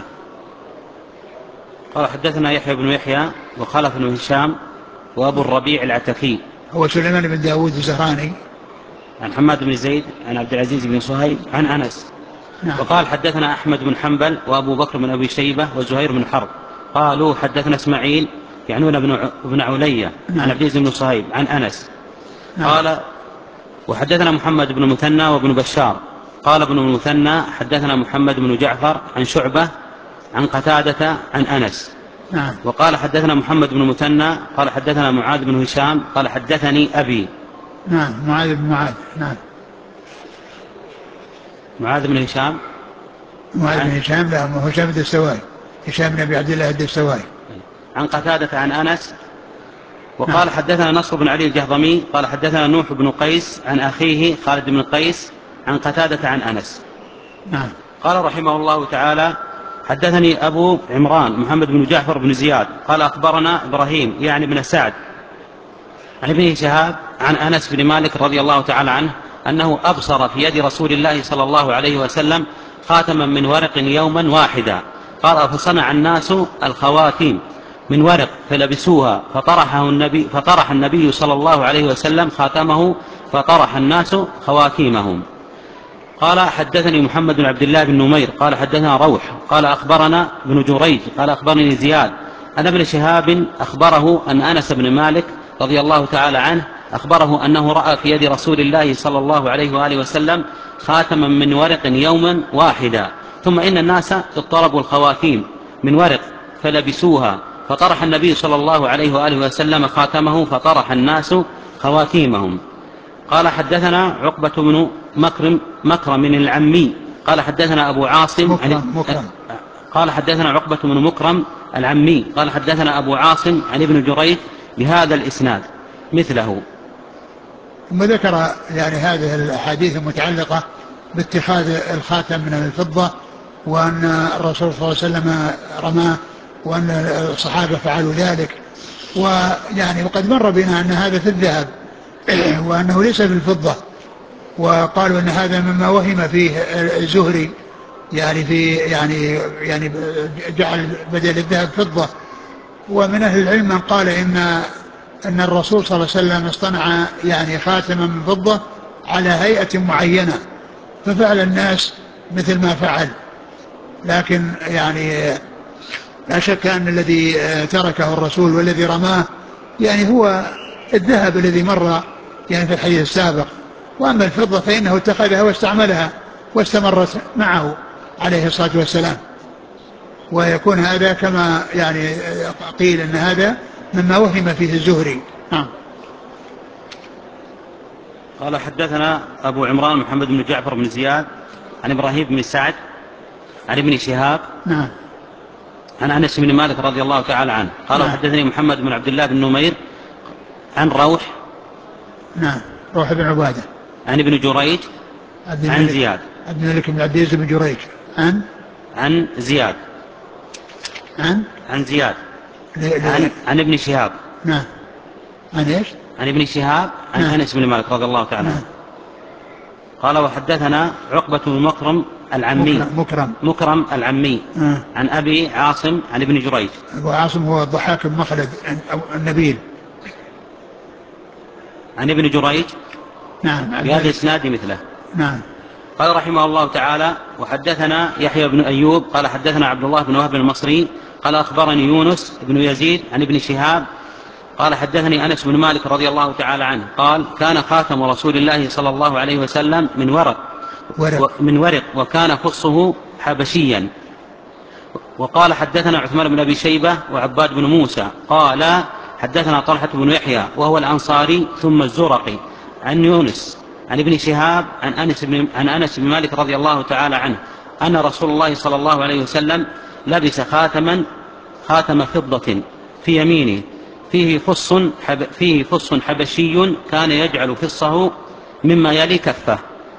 قال حدثنا يحيى بن يحيى وخلف بن هشام وأبو الربيع العتكي
هو سليمان بن داود الزهراني
عن حماد بن زيد عن عبد العزيز بن صهيب عن أنس.
نعم.
وقال حدثنا أحمد بن حنبل وأبو بكر بن أبي شيبة وزهير بن حرب قالوا حدثنا إسماعيل يعنون ابن علية. نعم. عن عبد العزيز بن صهيب عن أنس.
نعم.
قال وحدثنا محمد بن المثنى وابن بشار. قال ابن المثنى حدثنا محمد بن جعفر عن شعبة عن قتادة عن أنس.
نعم.
وقال حدثنا محمد بن المثنى قال حدثنا معاذ بن هشام قال حدثني أبي.
نعم. معاذ بن معاذ. نعم.
معاذ بن هشام.
معاذ بن هشام لا، هشام الدستوائي، هشام بن أبي عبد الله الدستوائي.
عن قتادة عن أنس. وقال حدثنا نصر بن علي الجهضمي قال حدثنا نوح بن قيس عن أخيه خالد بن قيس عن قتادة عن أنس.
نعم.
قال رحمه الله تعالى حدثني أبو عمران محمد بن جعفر بن زياد قال أخبرنا إبراهيم يعني بن سعد عن ابن شهاب عن أنس بن مالك رضي الله تعالى عنه أنه أبصر في يد رسول الله صلى الله عليه وسلم خاتما من ورق يوما واحدا. قال فصنع الناس الخواتيم من ورق فلبسوها فطرح النبي صلى الله عليه وسلم خاتمه فطرح الناس خواتيمهم. قال حدثني محمد بن عبد الله بن نمير قال حدثنا روح قال أخبرنا ابن جريج قال أخبرني زياد أن ابن شهاب أخبره أن أنس بن مالك رضي الله تعالى عنه أخبره أنه رأى في يد رسول الله صلى الله عليه وآله وسلم خاتما من ورق يوما واحدا ثم إن الناس اضطربوا الخواتيم من ورق فلبسوها فطرح النبي صلى الله عليه وآله وسلم خاتمه فطرح الناس خواتيمهم. قال حدثنا عقبة بن مكرم العمي قال حدثنا أبو عاصم قال حدثنا عقبة بن مكرم العمي قال حدثنا أبو عاصم عن ابن جريج بهذا الإسناد مثله.
ثم ذكر يعني هذه الأحاديث المتعلقة باتخاذ الخاتم من الفضة وأن الرسول صلى الله عليه وسلم رماه وأن الصحابة فعلوا ذلك، ويعني وقد مر بنا أن هذا في الذهب وأنه ليس في الفضة، وقالوا أن هذا مما وهم فيه الزهري يعني في يعني جعل بدل الذهب فضة. ومن أهل العلم من قال أن الرسول صلى الله عليه وسلم اصطنع يعني خاتما من فضة على هيئة معينة ففعل الناس مثل ما فعل، لكن يعني لا شك أن الذي تركه الرسول والذي رماه يعني هو الذهب الذي مر يعني في الحديث السابق، وأما الفضة فإنه اتخذها واستعملها واستمرت معه عليه الصلاة والسلام. ويكون هذا كما يعني قيل أن هذا مما وهم فيه الزهري.
قال حدثنا أبو عمران محمد بن جعفر بن زياد عن إبراهيم بن سعد عن ابن شهاب عن أنس بن مالك رضي الله تعالى عنه قال حدثني محمد بن عبد الله بن نمير عن روح
روح بن عبادة
عن ابن جريج عن زياد
عبد الملك بن عبد العزيز بن جريج
عن زياد عن زياد عن ابن شهاب
عن ايش؟
عن ابن شهاب عن أنس بن مالك رضي الله تعالى عنه قال وحدثنا عقبة بن مكرم العمي مكرم العمي عن أبي عاصم عن ابن جريج.
أبو عاصم هو الضحاك بن مخلد النبيل
عن ابن جريج بهذا الإسناد مثله. قال رحمه الله تعالى وحدثنا يحيى بن أيوب قال حدثنا عبد الله بن وهب المصري قال أخبرني يونس بن يزيد عن ابن شهاب قال حدثني أنس بن مالك رضي الله تعالى عنه قال كان خاتم رسول الله صلى الله عليه وسلم من ورق وكان فصه حبشيا. وقال حدثنا عثمان بن أبي شيبة وعباد بن موسى قال حدثنا طلحة بن يحيى وهو الأنصاري ثم الزرقي عن يونس عن ابن شهاب عن أنس بن مالك رضي الله تعالى عنه أن رسول الله صلى الله عليه وسلم لبس خاتم فضة في يمينه فيه فص حبشي كان يجعل فصه مما يلي كفه.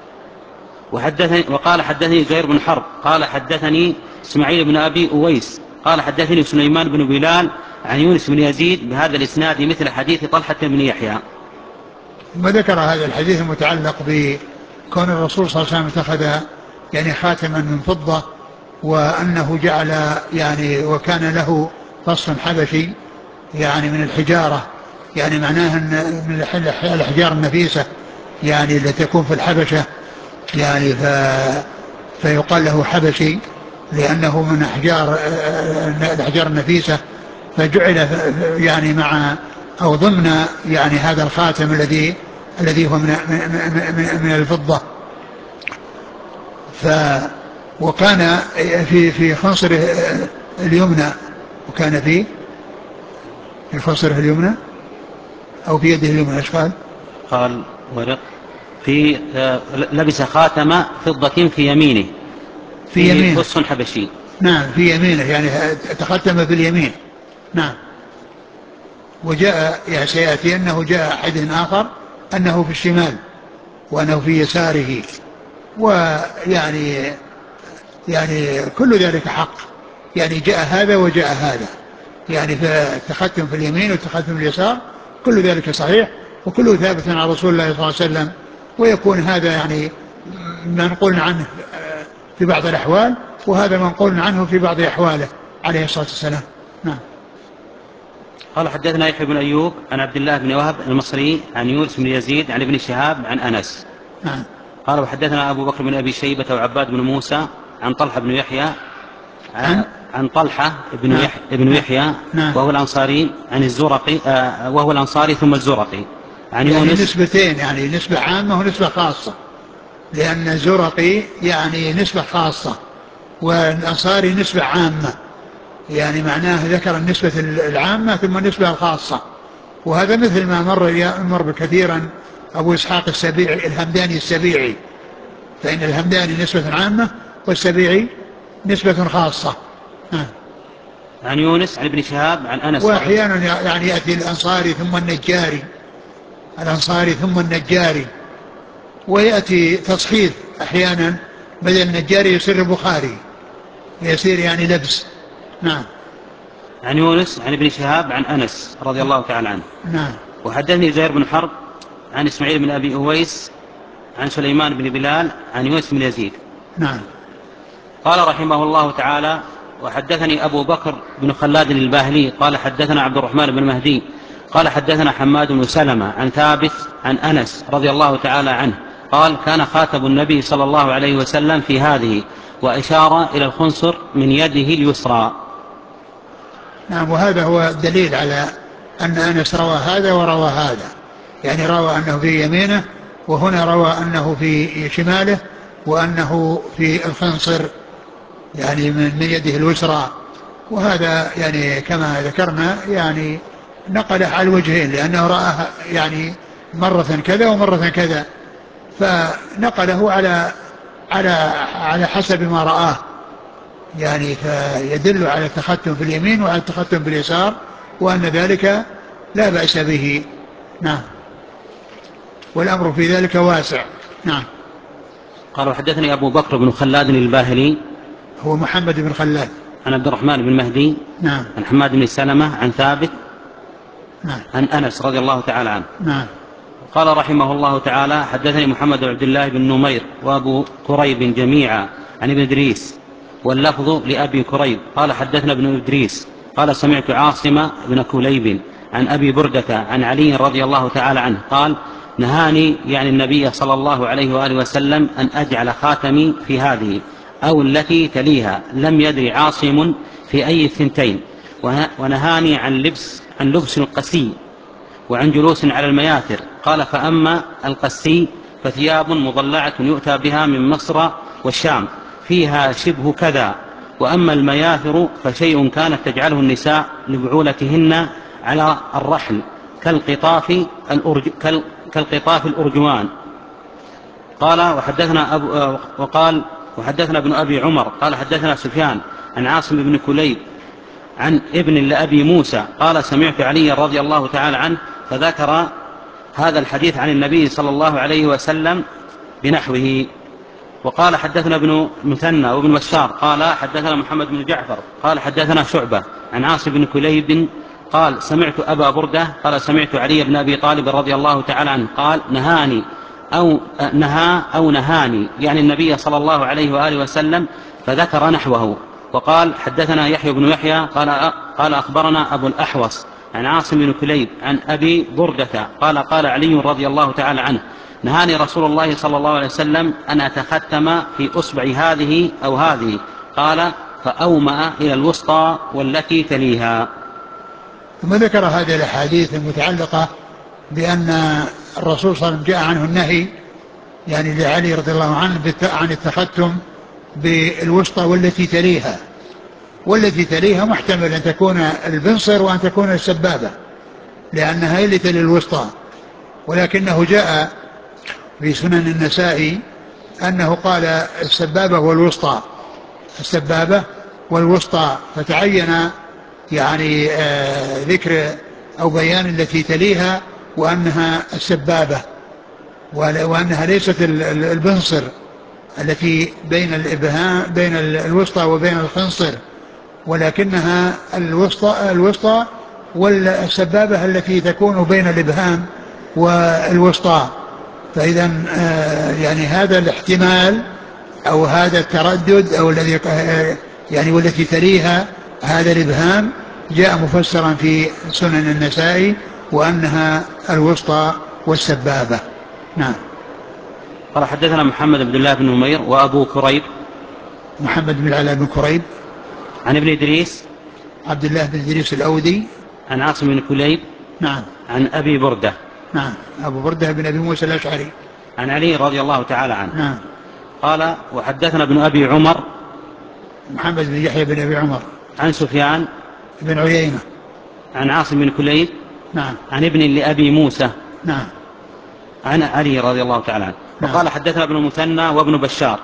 وقال حدثني زهير بن حرب قال حدثني اسماعيل بن أبي أويس قال حدثني سليمان بن بلال عن يونس بن يزيد بهذا الإسناد مثل حديث طلحة بن يحيى.
ثم ذكر هذا الحديث المتعلق بكون الرسول صلى الله عليه وسلم اتخذ يعني خاتما من فضة وأنه جعل يعني وكان له فص حبشي يعني من الحجارة، يعني معناه أن من الأحجار النفيسة يعني التي تكون في الحبشة يعني فيقال له حبشي لأنه من الأحجار النفيسة، فجعل يعني مع أو ضمن يعني هذا الخاتم الذي الذي هو من الفضة. وكان في خنصره اليمنى، وكان في خنصره اليمنى أو في يده اليمنى. ايش قال؟
قال ورق في لبس خاتم فضة في يمينه،
في يمينه
فص حبشي.
نعم في يمينه، يعني تختم باليمين. نعم. وجاء يعني سيأتي أنه جاء حديث آخر أنه في الشمال وأنه في يساره، ويعني كل ذلك حق، يعني جاء هذا وجاء هذا، يعني التختم في اليمين والتختم في اليسار كل ذلك صحيح، وكله ثابت عن رسول الله صلى الله عليه وسلم. ويكون هذا يعني منقول عنه في بعض الأحوال، وهذا منقول عنه في بعض أحواله عليه الصلاة والسلام. نعم.
قال حدثنا يحيى بن أيوب عن عبد الله بن وهب المصري عن يونس بن يزيد عن ابن شهاب عن أنس.
نعم.
قال وحدثنا أبو بكر بن أبي شيبة وعباد بن موسى عن طلحة بن يحيى عن طلحة بن يحيى وهو الأنصاري عن الزرقي، وهو الأنصاري ثم الزرقي عن
يعني
يونس.
نسبتين، يعني نسبة عامة ونسبة خاصة، لأن الزرقي يعني نسبة خاصة والأنصاري نسبة عامة، يعني معناه ذكر النسبة العامة ثم النسبة الخاصة. وهذا مثل ما مر كثيرا أبو إسحاق السبيعي الهمداني السبيعي، فإن الهمداني نسبة عامة والسبيعي نسبة خاصة.
عن يونس عن ابن شهاب عن أنس.
وأحيانا يعني يأتي الأنصاري ثم النجاري، الأنصاري ثم النجاري، ويأتي تصحيف أحيانا بدل النجاري يصير البخاري، يصير يعني لبس. نعم.
عن يونس عن ابن شهاب عن أنس رضي الله تعالى عنه.
نعم.
وحدثني زهير بن حرب عن إسماعيل بن أبي أويس عن سليمان بن بلال عن يونس بن يزيد.
نعم.
قال رحمه الله تعالى وحدثني أبو بكر بن خلاد الباهلي قال حدثنا عبد الرحمن بن مهدي قال حدثنا حماد بن سلمة عن ثابت عن أنس رضي الله تعالى عنه قال كان خاتم النبي صلى الله عليه وسلم في هذه، وإشار إلى الخنصر من يده اليسرى.
نعم. وهذا هو الدليل على أن أنس روى هذا وروى هذا، يعني روى أنه في يمينه، وهنا روى أنه في شماله، وأنه في الخنصر يعني من يده اليسرى. وهذا يعني كما ذكرنا يعني نقله على الوجهين، لأنه رآه يعني مرة كذا ومرة كذا، فنقله على حسب ما رآه، يعني فيدل على التختم في اليمين وعلى التختم باليسار، وأن ذلك لا بأس به. نعم. والأمر في ذلك واسع. نعم.
قال وحدثني أبو بكر بن خلاد الباهلي
هو محمد بن خلاد
عن عبد الرحمن بن مهدي.
نعم.
عن حماد بن سلمة عن ثابت.
نعم.
عن أنس رضي الله تعالى عنه.
نعم.
قال رحمه الله تعالى حدثني محمد بن عبد الله بن نمير وأبو كريب جميعا عن ابن إدريس، واللفظ لأبي كريب قال حدثنا ابن إدريس قال سمعت عاصم بن كليب عن أبي بردة عن علي رضي الله تعالى عنه قال نهاني يعني النبي صلى الله عليه وآله وسلم أن أجعل خاتمي في هذه أو التي تليها، لم يدري عاصم في أي الثنتين، ونهاني عن لبس القسي وعن جلوس على المياثر. قال فأما القسي فثياب مضلعة يؤتى بها من مصر والشام فيها شبه كذا، وأما المياثر فشيء كانت تجعله النساء لبعولتهن على الرحل كالقطاف الأرجوان. قال وحدثنا ابن أبي عمر قال حدثنا سفيان عن عاصم بن كليب عن ابن لأبي موسى قال سمعت علي رضي الله تعالى عنه فذكر هذا الحديث عن النبي صلى الله عليه وسلم بنحوه. وقال حدثنا ابن مثنى وابن بشار قال حدثنا محمد بن جعفر قال حدثنا شعبة عن عاصم بن كليب قال سمعت أبا بردة قال سمعت علي بن أبي طالب رضي الله تعالى عنه قال نهاني يعني النبي صلى الله عليه وآله وسلم، فذكر نحوه. وقال حدثنا يحيى بن يحيى قال أخبرنا أبو الأحوص عن عاصم بن كليب عن أبي بردة قال علي رضي الله تعالى عنه نهاني رسول الله صلى الله عليه وسلم أن أتختم في أصبع هذه أو هذه، قال فأومأ إلى الوسطى والتي تليها.
ثم ذكر هذه الأحاديث المتعلقة بأن الرسول صلى الله عليه وسلم جاء عنه النهي يعني لعلي رضي الله عنه عن التختم بالوسطى والتي تليها، والتي تليها محتمل أن تكون البنصر وأن تكون السبابة لأنها هي اللي تلي الوسطى، ولكنه جاء في سنن النسائي أنه قال السبابة والوسطى، السبابة والوسطى، فتعين يعني ذكر أو بيان التي تليها وأنها السبابة وأنها ليست البنصر التي بين الإبهام بين الوسطى وبين الخنصر، ولكنها الوسطى والسبابة التي تكون بين الإبهام والوسطى. فإذا يعني هذا الاحتمال أو هذا التردد أو الذي يعني والتي تليها هذا الإبهام جاء مفسرا في سنن النسائي وأنها الوسطى والسبابة. نعم.
قال حدثنا محمد بن الله بن نمير وأبو كريب
محمد بن العلاء بن كريب
عن ابن إدريس
عبد الله بن إدريس الأودي
عن عاصم بن كليب
نعم
عن أبي بردة
نعم أبو بردة بن أبي موسى الأشعري
عن علي رضي الله تعالى عنه
نعم.
قال وحدثنا ابن أبي عمر
محمد بن يحيى بن أبي عمر
عن سفيان
بن عيينة
عن عاصم بن كليب
نعم
عن ابن لأبي موسى
نعم
عن علي رضي الله تعالى عنه.
نعم.
وقال حدثنا ابن المثنى وابن بشار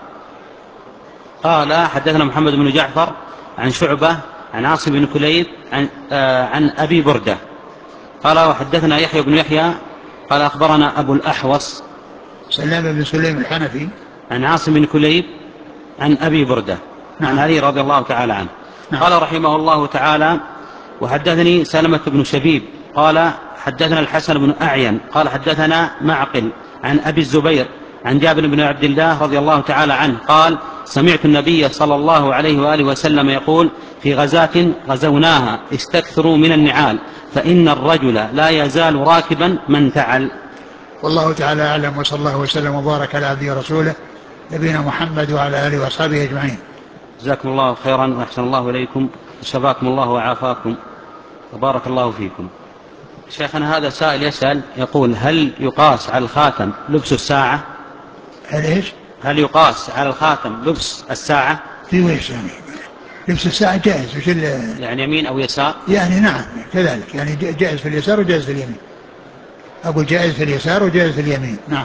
قال حدثنا محمد بن جعفر عن شعبة عن عاصم بن كليب عن أبي بردة قال وحدثنا يحيى بن يحيى قال أخبرنا أبو الأحوص
سلام بن سليم الحنفي
عن عاصم بن كليب عن أبي بردة عن علي رضي الله تعالى عنه. قال رحمه الله تعالى وحدثني سلمة بن شبيب قال حدثنا الحسن بن أعين قال حدثنا معقل عن أبي الزبير عن جابر بن عبد الله رضي الله تعالى عنه قال سمعت النبي صلى الله عليه وآله وسلم يقول في غزاة غزوناها استكثروا من النعال فإن الرجل لا يزال راكبا من تعل.
والله تعالى أعلم، وصلى الله وسلم وبارك على عبده ورسوله نبينا محمد وعلى آله وأصحابه أجمعين.
جزاكم الله خيرا وأحسن الله إليكم وشفاكم الله وعافاكم وبارك الله فيكم. شيخنا هذا سائل يسأل يقول هل يقاس على الخاتم لبس الساعة؟ هل يقاس على الخاتم لبس الساعة؟
في ويش يعني لبس الساعة جائز
يعني يمين أو يسار؟
يعني نعم كذلك، يعني جائز في اليسار وجائز في اليمين. أقول جائز في اليسار وجائز في اليمين. نعم.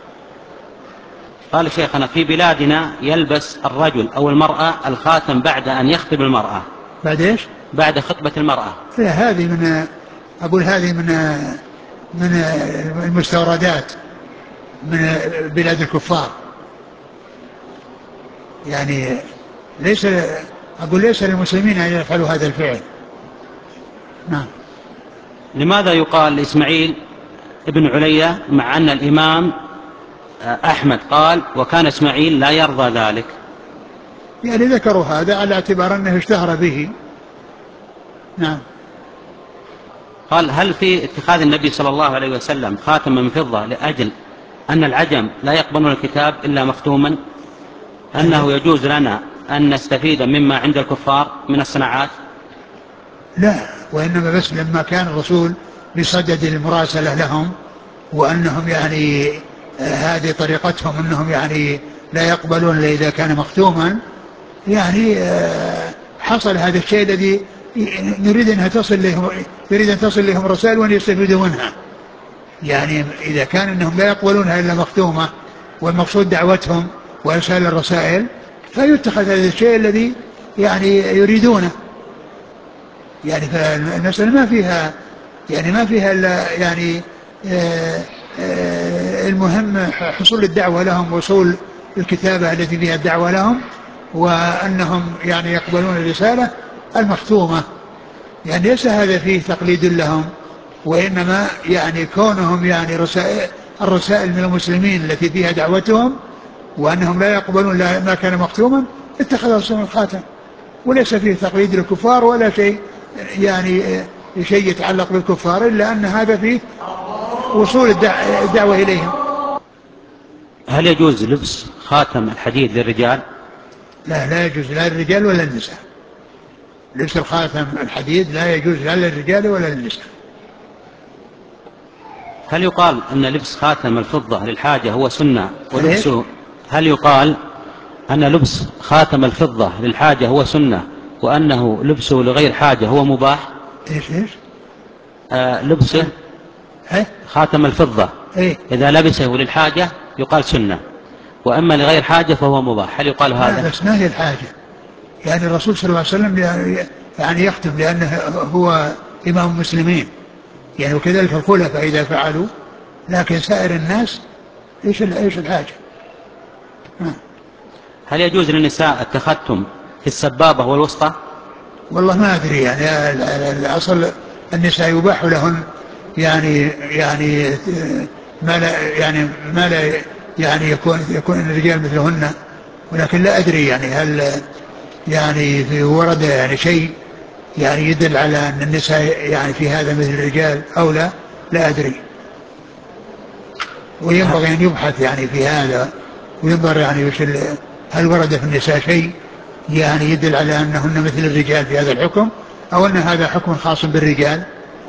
قال شيخنا في بلادنا يلبس الرجل أو المرأة الخاتم بعد أن يخطب المرأة.
بعد إيش؟
بعد خطبة المرأة.
هذه من أقول هذه من المستوردات من بلاد الكفار، يعني ليس للمسلمين أن يفعلوا هذا الفعل. نعم.
لماذا يقال لإسماعيل ابن عليا مع أن الإمام أحمد قال وكان إسماعيل لا يرضى ذلك؟
يعني ذكروا هذا على اعتبار أنه اشتهر به. نعم.
قال هل في اتخاذ النبي صلى الله عليه وسلم خاتما من فضة لأجل أن العجم لا يقبلون الكتاب إلا مختوما، أنه يجوز لنا أن نستفيد مما عند الكفار من الصناعات؟
لا، وإنما بس لما كان الرسول بصدد المراسلة لهم وأنهم يعني هذه طريقتهم أنهم يعني لا يقبلون إلا إذا كان مختوما، يعني حصل هذا الشيء الذي نريد أن تصل لهم الرسائل وأن يستفيدوا منها. يعني إذا كان أنهم لا يقبلونها إلا مختومة والمقصود دعوتهم وإرسال الرسائل، فيتخذ هذا الشيء الذي يعني يريدونه. يعني فالمسألة ما فيها إلا يعني المهم حصول الدعوة لهم، وصول الكتابة التي فيها الدعوة لهم، وأنهم يعني يقبلون الرسالة المختومة. يعني ليس هذا فيه تقليد لهم، وإنما يعني كونهم يعني الرسائل من المسلمين التي فيها دعوتهم وأنهم لا يقبلون ما كان مختوما اتخذ رسول الخاتم، وليس فيه تقليد للكفار ولا شيء يعني شيء يتعلق بالكفار، إلا أن هذا فيه وصول الدعوة إليهم.
هل يجوز لبس خاتم الحديد للرجال؟
لا يجوز لا للرجال ولا للنساء. لبس الخاتم الحديد لا يجوز لا للرجال ولا للنساء.
هل يقال أن لبس خاتم الفضة للحاجة هو سنة ولبسه؟ هل يقال أن لبس خاتم الفضة للحاجة هو سنة وأنه لبسه لغير حاجة هو مباح؟
إيش
لبسه خاتم الفضة إذا لبسه للحاجة يقال سنة، وأما لغير حاجة فهو مباح، هل يقال هذا؟
لا، بس ما هي الحاجة. يعني الرسول صلى الله عليه وسلم يعني يختم لأنه هو إمام المسلمين، يعني وكذلك الخلفاء إذا فعلوا، لكن سائر الناس إيش الحاجة؟
هل يجوز للنساء التختم في السبابة والوسطى؟
والله ما أدري، يعني الأصل النساء يباح لهن يعني ما لا يعني يكون الرجال مثلهن، ولكن لا أدري يعني هل يعني ورد يعني شيء يعني يدل على أن النساء يعني في هذا مثل الرجال أو لا، لا أدري. وينبغي أن يبحث يعني في هذا، وينظر يعني هل ورد في النساء شيء يعني يدل على أنهن مثل الرجال في هذا الحكم، أو أن هذا حكم خاص بالرجال.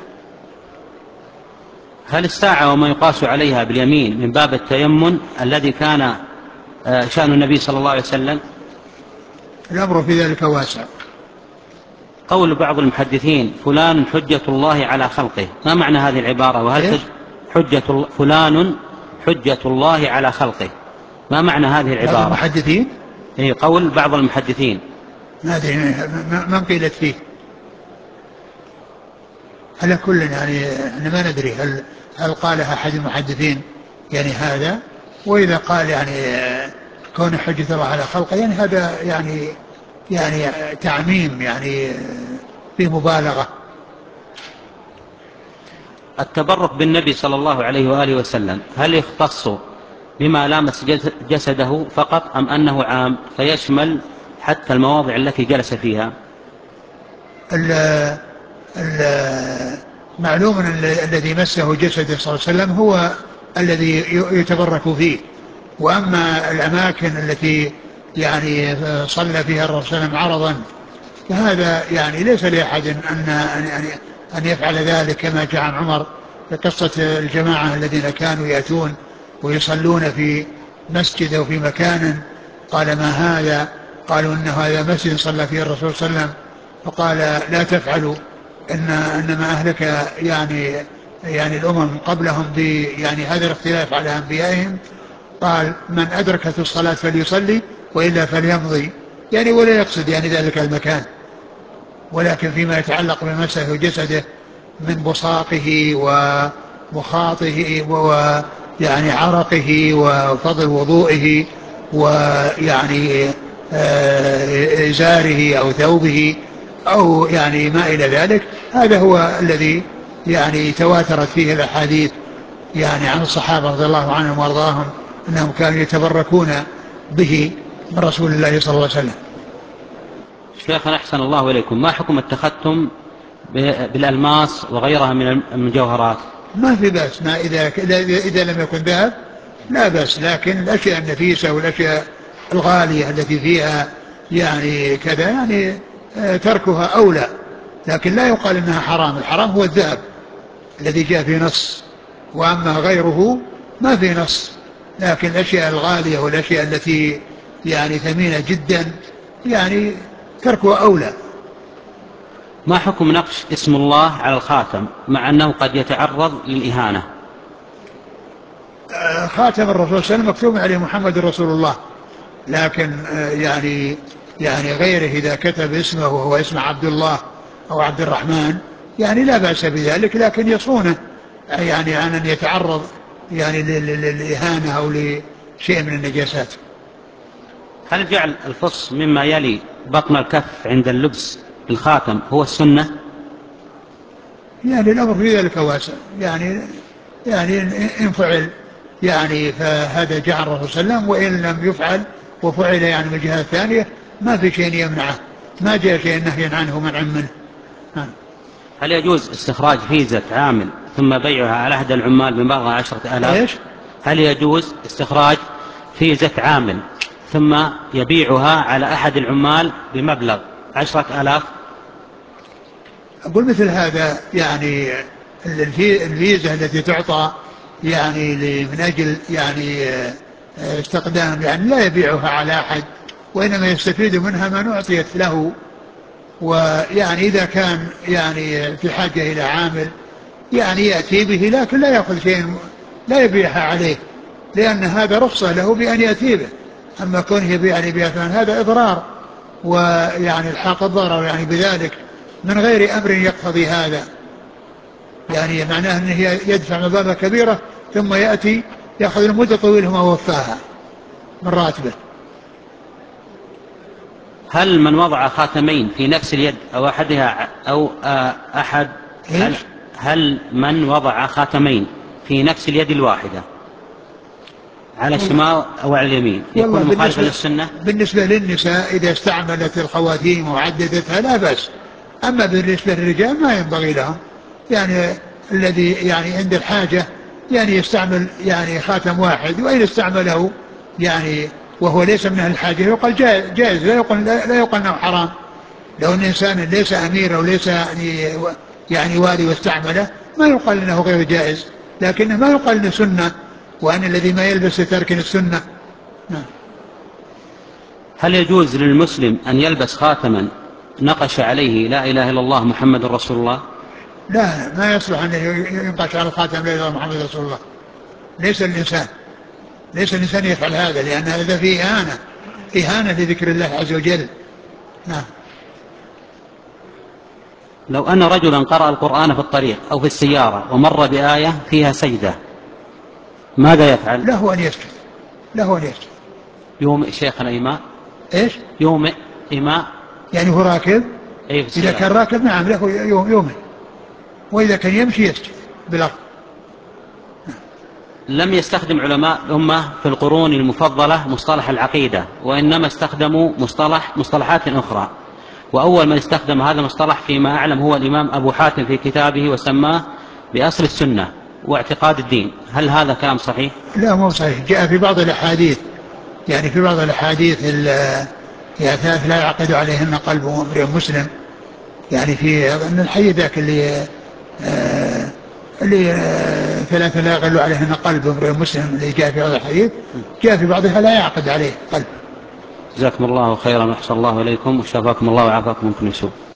هل الساعة وما يقاس عليها باليمين من باب التيمن الذي كان شأن النبي صلى الله عليه وسلم؟
الأمر في ذلك واسع.
قول بعض المحدثين فلان حجة الله على خلقه، ما معنى هذه العبارة؟ وهل فلان حجة الله على خلقه، ما معنى هذه العبارة؟
بعض المحدثين؟
قول بعض المحدثين.
ما أدري من قيلت فيه. على كل يعني احنا ما ندري هل قالها أحد المحدثين يعني هذا، وإذا قال يعني كون حجة الله على خلقه يعني هذا يعني تعميم يعني في مبالغة.
التبرك بالنبي صلى الله عليه وآله وسلم هل يختص بما لامس جسده فقط أم أنه عام فيشمل حتى المواضع التي جلس فيها؟
معلوم أن الذي مسه جسده صلى الله عليه وسلم هو الذي يتبرك فيه، وأما الأماكن التي يعني صلى فيها الرسول صلى الله عليه وسلم عرضا فهذا يعني ليس لأحد أن يفعل ذلك، كما جاء عن عمر في قصة الجماعة الذين كانوا يأتون ويصلون في مسجد أو في مكان، قال ما هذا؟ قالوا إن هذا مسجد صلى فيه الرسول صلى الله عليه وسلم، فقال لا تفعلوا إنما أهلك يعني الأمم قبلهم يعني هذا الاختلاف على أنبيائهم. قال من أدركت الصلاة فليصلي وإلا فليمضي، يعني ولا يقصد يعني ذلك المكان، ولكن فيما يتعلق بمسه جسده من بصاقه ومخاطه ويعني عرقه وفضل وضوئه ويعني إزاره أو ثوبه أو يعني ما إلى ذلك، هذا هو الذي يعني تواترت فيه الأحاديث يعني عن الصحابة رضي الله عنهم وارضاهم أنهم كانوا يتبركون به من رسول الله صلى الله عليه وسلم.
شيخنا أحسن الله إليكم، ما حكم التختم بالألماس وغيرها من المجوهرات؟
ما في بأس، ما إذا لم يكن ذهب لا بأس، لكن الأشياء النفيسة والأشياء الغالية التي فيها يعني كذا يعني تركها أولى، لكن لا يقال إنها حرام. الحرام هو الذهب الذي جاء في نص، وأما غيره ما في نص، لكن الأشياء الغالية والأشياء التي يعني ثمينة جدا يعني تركها أولى.
ما حكم نقش اسم الله على الخاتم مع أنه قد يتعرض للإهانة؟
خاتم الرسول صلى الله عليه وسلم مكتوب عليه محمد رسول الله، لكن يعني غيره إذا كتب اسمه وهو اسم عبد الله أو عبد الرحمن يعني لا بأس بذلك، لكن يصونه يعني عن أن يتعرض يعني للإهانة أو لشيء من النجاسات.
هل جعل الفص مما يلي بطن الكف عند اللبس الخاتم هو السنة؟
يعني الأمر في ذلك واسع، يعني إن فعل يعني فهذا جاء الرسول صلى الله عليه وسلم، وإن لم يفعل وفعل يعني من الجهة الثانية ما في شيء يمنعه، ما جاء شيء نهي عنه منع منه.
هل يجوز استخراج فيزة عامل ثم بيعها على أحد العمال بمبلغ 10,000؟
إيش؟
هل يجوز استخراج فيزة عامل ثم يبيعها على أحد العمال بمبلغ 10,000؟
أقول مثل هذا يعني الفيزا التي تعطى يعني من أجل يعني استقدام، يعني لا يبيعها على أحد، وإنما يستفيد منها من أعطيت له. ويعني إذا كان يعني في حاجة إلى عامل يعني يأتي به، لكن لا يأخذ شيء، لا يبيعها عليه، لأن هذا رخصة له بأن يأتي به. أما كونه يبيعني بها هذا إضرار، ويعني الحاق الضرر يعني بذلك من غير أمر يقتضي هذا. يعني معناه أنه يدفع مبالغ كبيرة ثم يأتي يأخذ المدة طويلة ما وفاها من راتبه.
هل من وضع خاتمين في نفس اليد أو أحدها أو أحد هل من وضع خاتمين في نفس اليد الواحدة على الشمال أو على اليمين يكون مخالفا للسنة؟
بالنسبة للنساء إذا استعملت الخواتيم وعددتها لا بأس، أما بالنسبة للرجال ما ينبغي لهم، يعني الذي يعني عند الحاجة يعني يستعمل يعني خاتم واحد، وإن استعمله يعني وهو ليس من أهل الحاجة يقال جائز، لا يقال أنه حرام. لو أن إنسان ليس أمير أو ليس يعني والي واستعمله ما يقال أنه غير جائز، لكنه ما يقال أنه سنة، وأن الذي ما يلبس ترك السنة. نعم.
هل يجوز للمسلم أن يلبس خاتما نقش عليه لا إله إلا الله محمد رسول الله؟
لا، ما يصلح أن ينقش على الخاتم لا إله إلا الله محمد رسول الله. ليس الإنسان يفعل هذا، لأن هذا فيه إهانة لذكر الله عز وجل. نعم.
لو أن رجلا قرأ القرآن في الطريق أو في السيارة ومر بآية فيها سجدة ماذا يفعل؟
له أن يسجد.
يومئ شيخنا إيماء؟
إيش؟
يومئ إيماء
يعني هو راكب؟
أي في
إذا كان راكب نعم له يومئ، وإذا كان يمشي يسجد بالأرض.
لم يستخدم علماء الأمة في القرون المفضلة مصطلح العقيدة، وإنما استخدموا مصطلحات أخرى، وأول من استخدم هذا المصطلح فيما أعلم هو الإمام أبو حاتم في كتابه وسماه بأصل السنة واعتقاد الدين. هل هذا كلام صحيح؟
لا، مو صحيح. جاء في بعض الأحاديث، يعني في بعض الأحاديث يعني ثلاث لا يعقد عليهن قلب امرئ مسلم، يعني في أن الحديث ذاك اللي ثلاثة لا يغلو عليهن قلب امرئ مسلم، اللي جاء في هذا الحديث جاء في بعضها لا يعقد عليه قلب.
جزاكم الله خيرا وأحسن الله إليكم وشافاكم الله وعافاكم من كل سوء.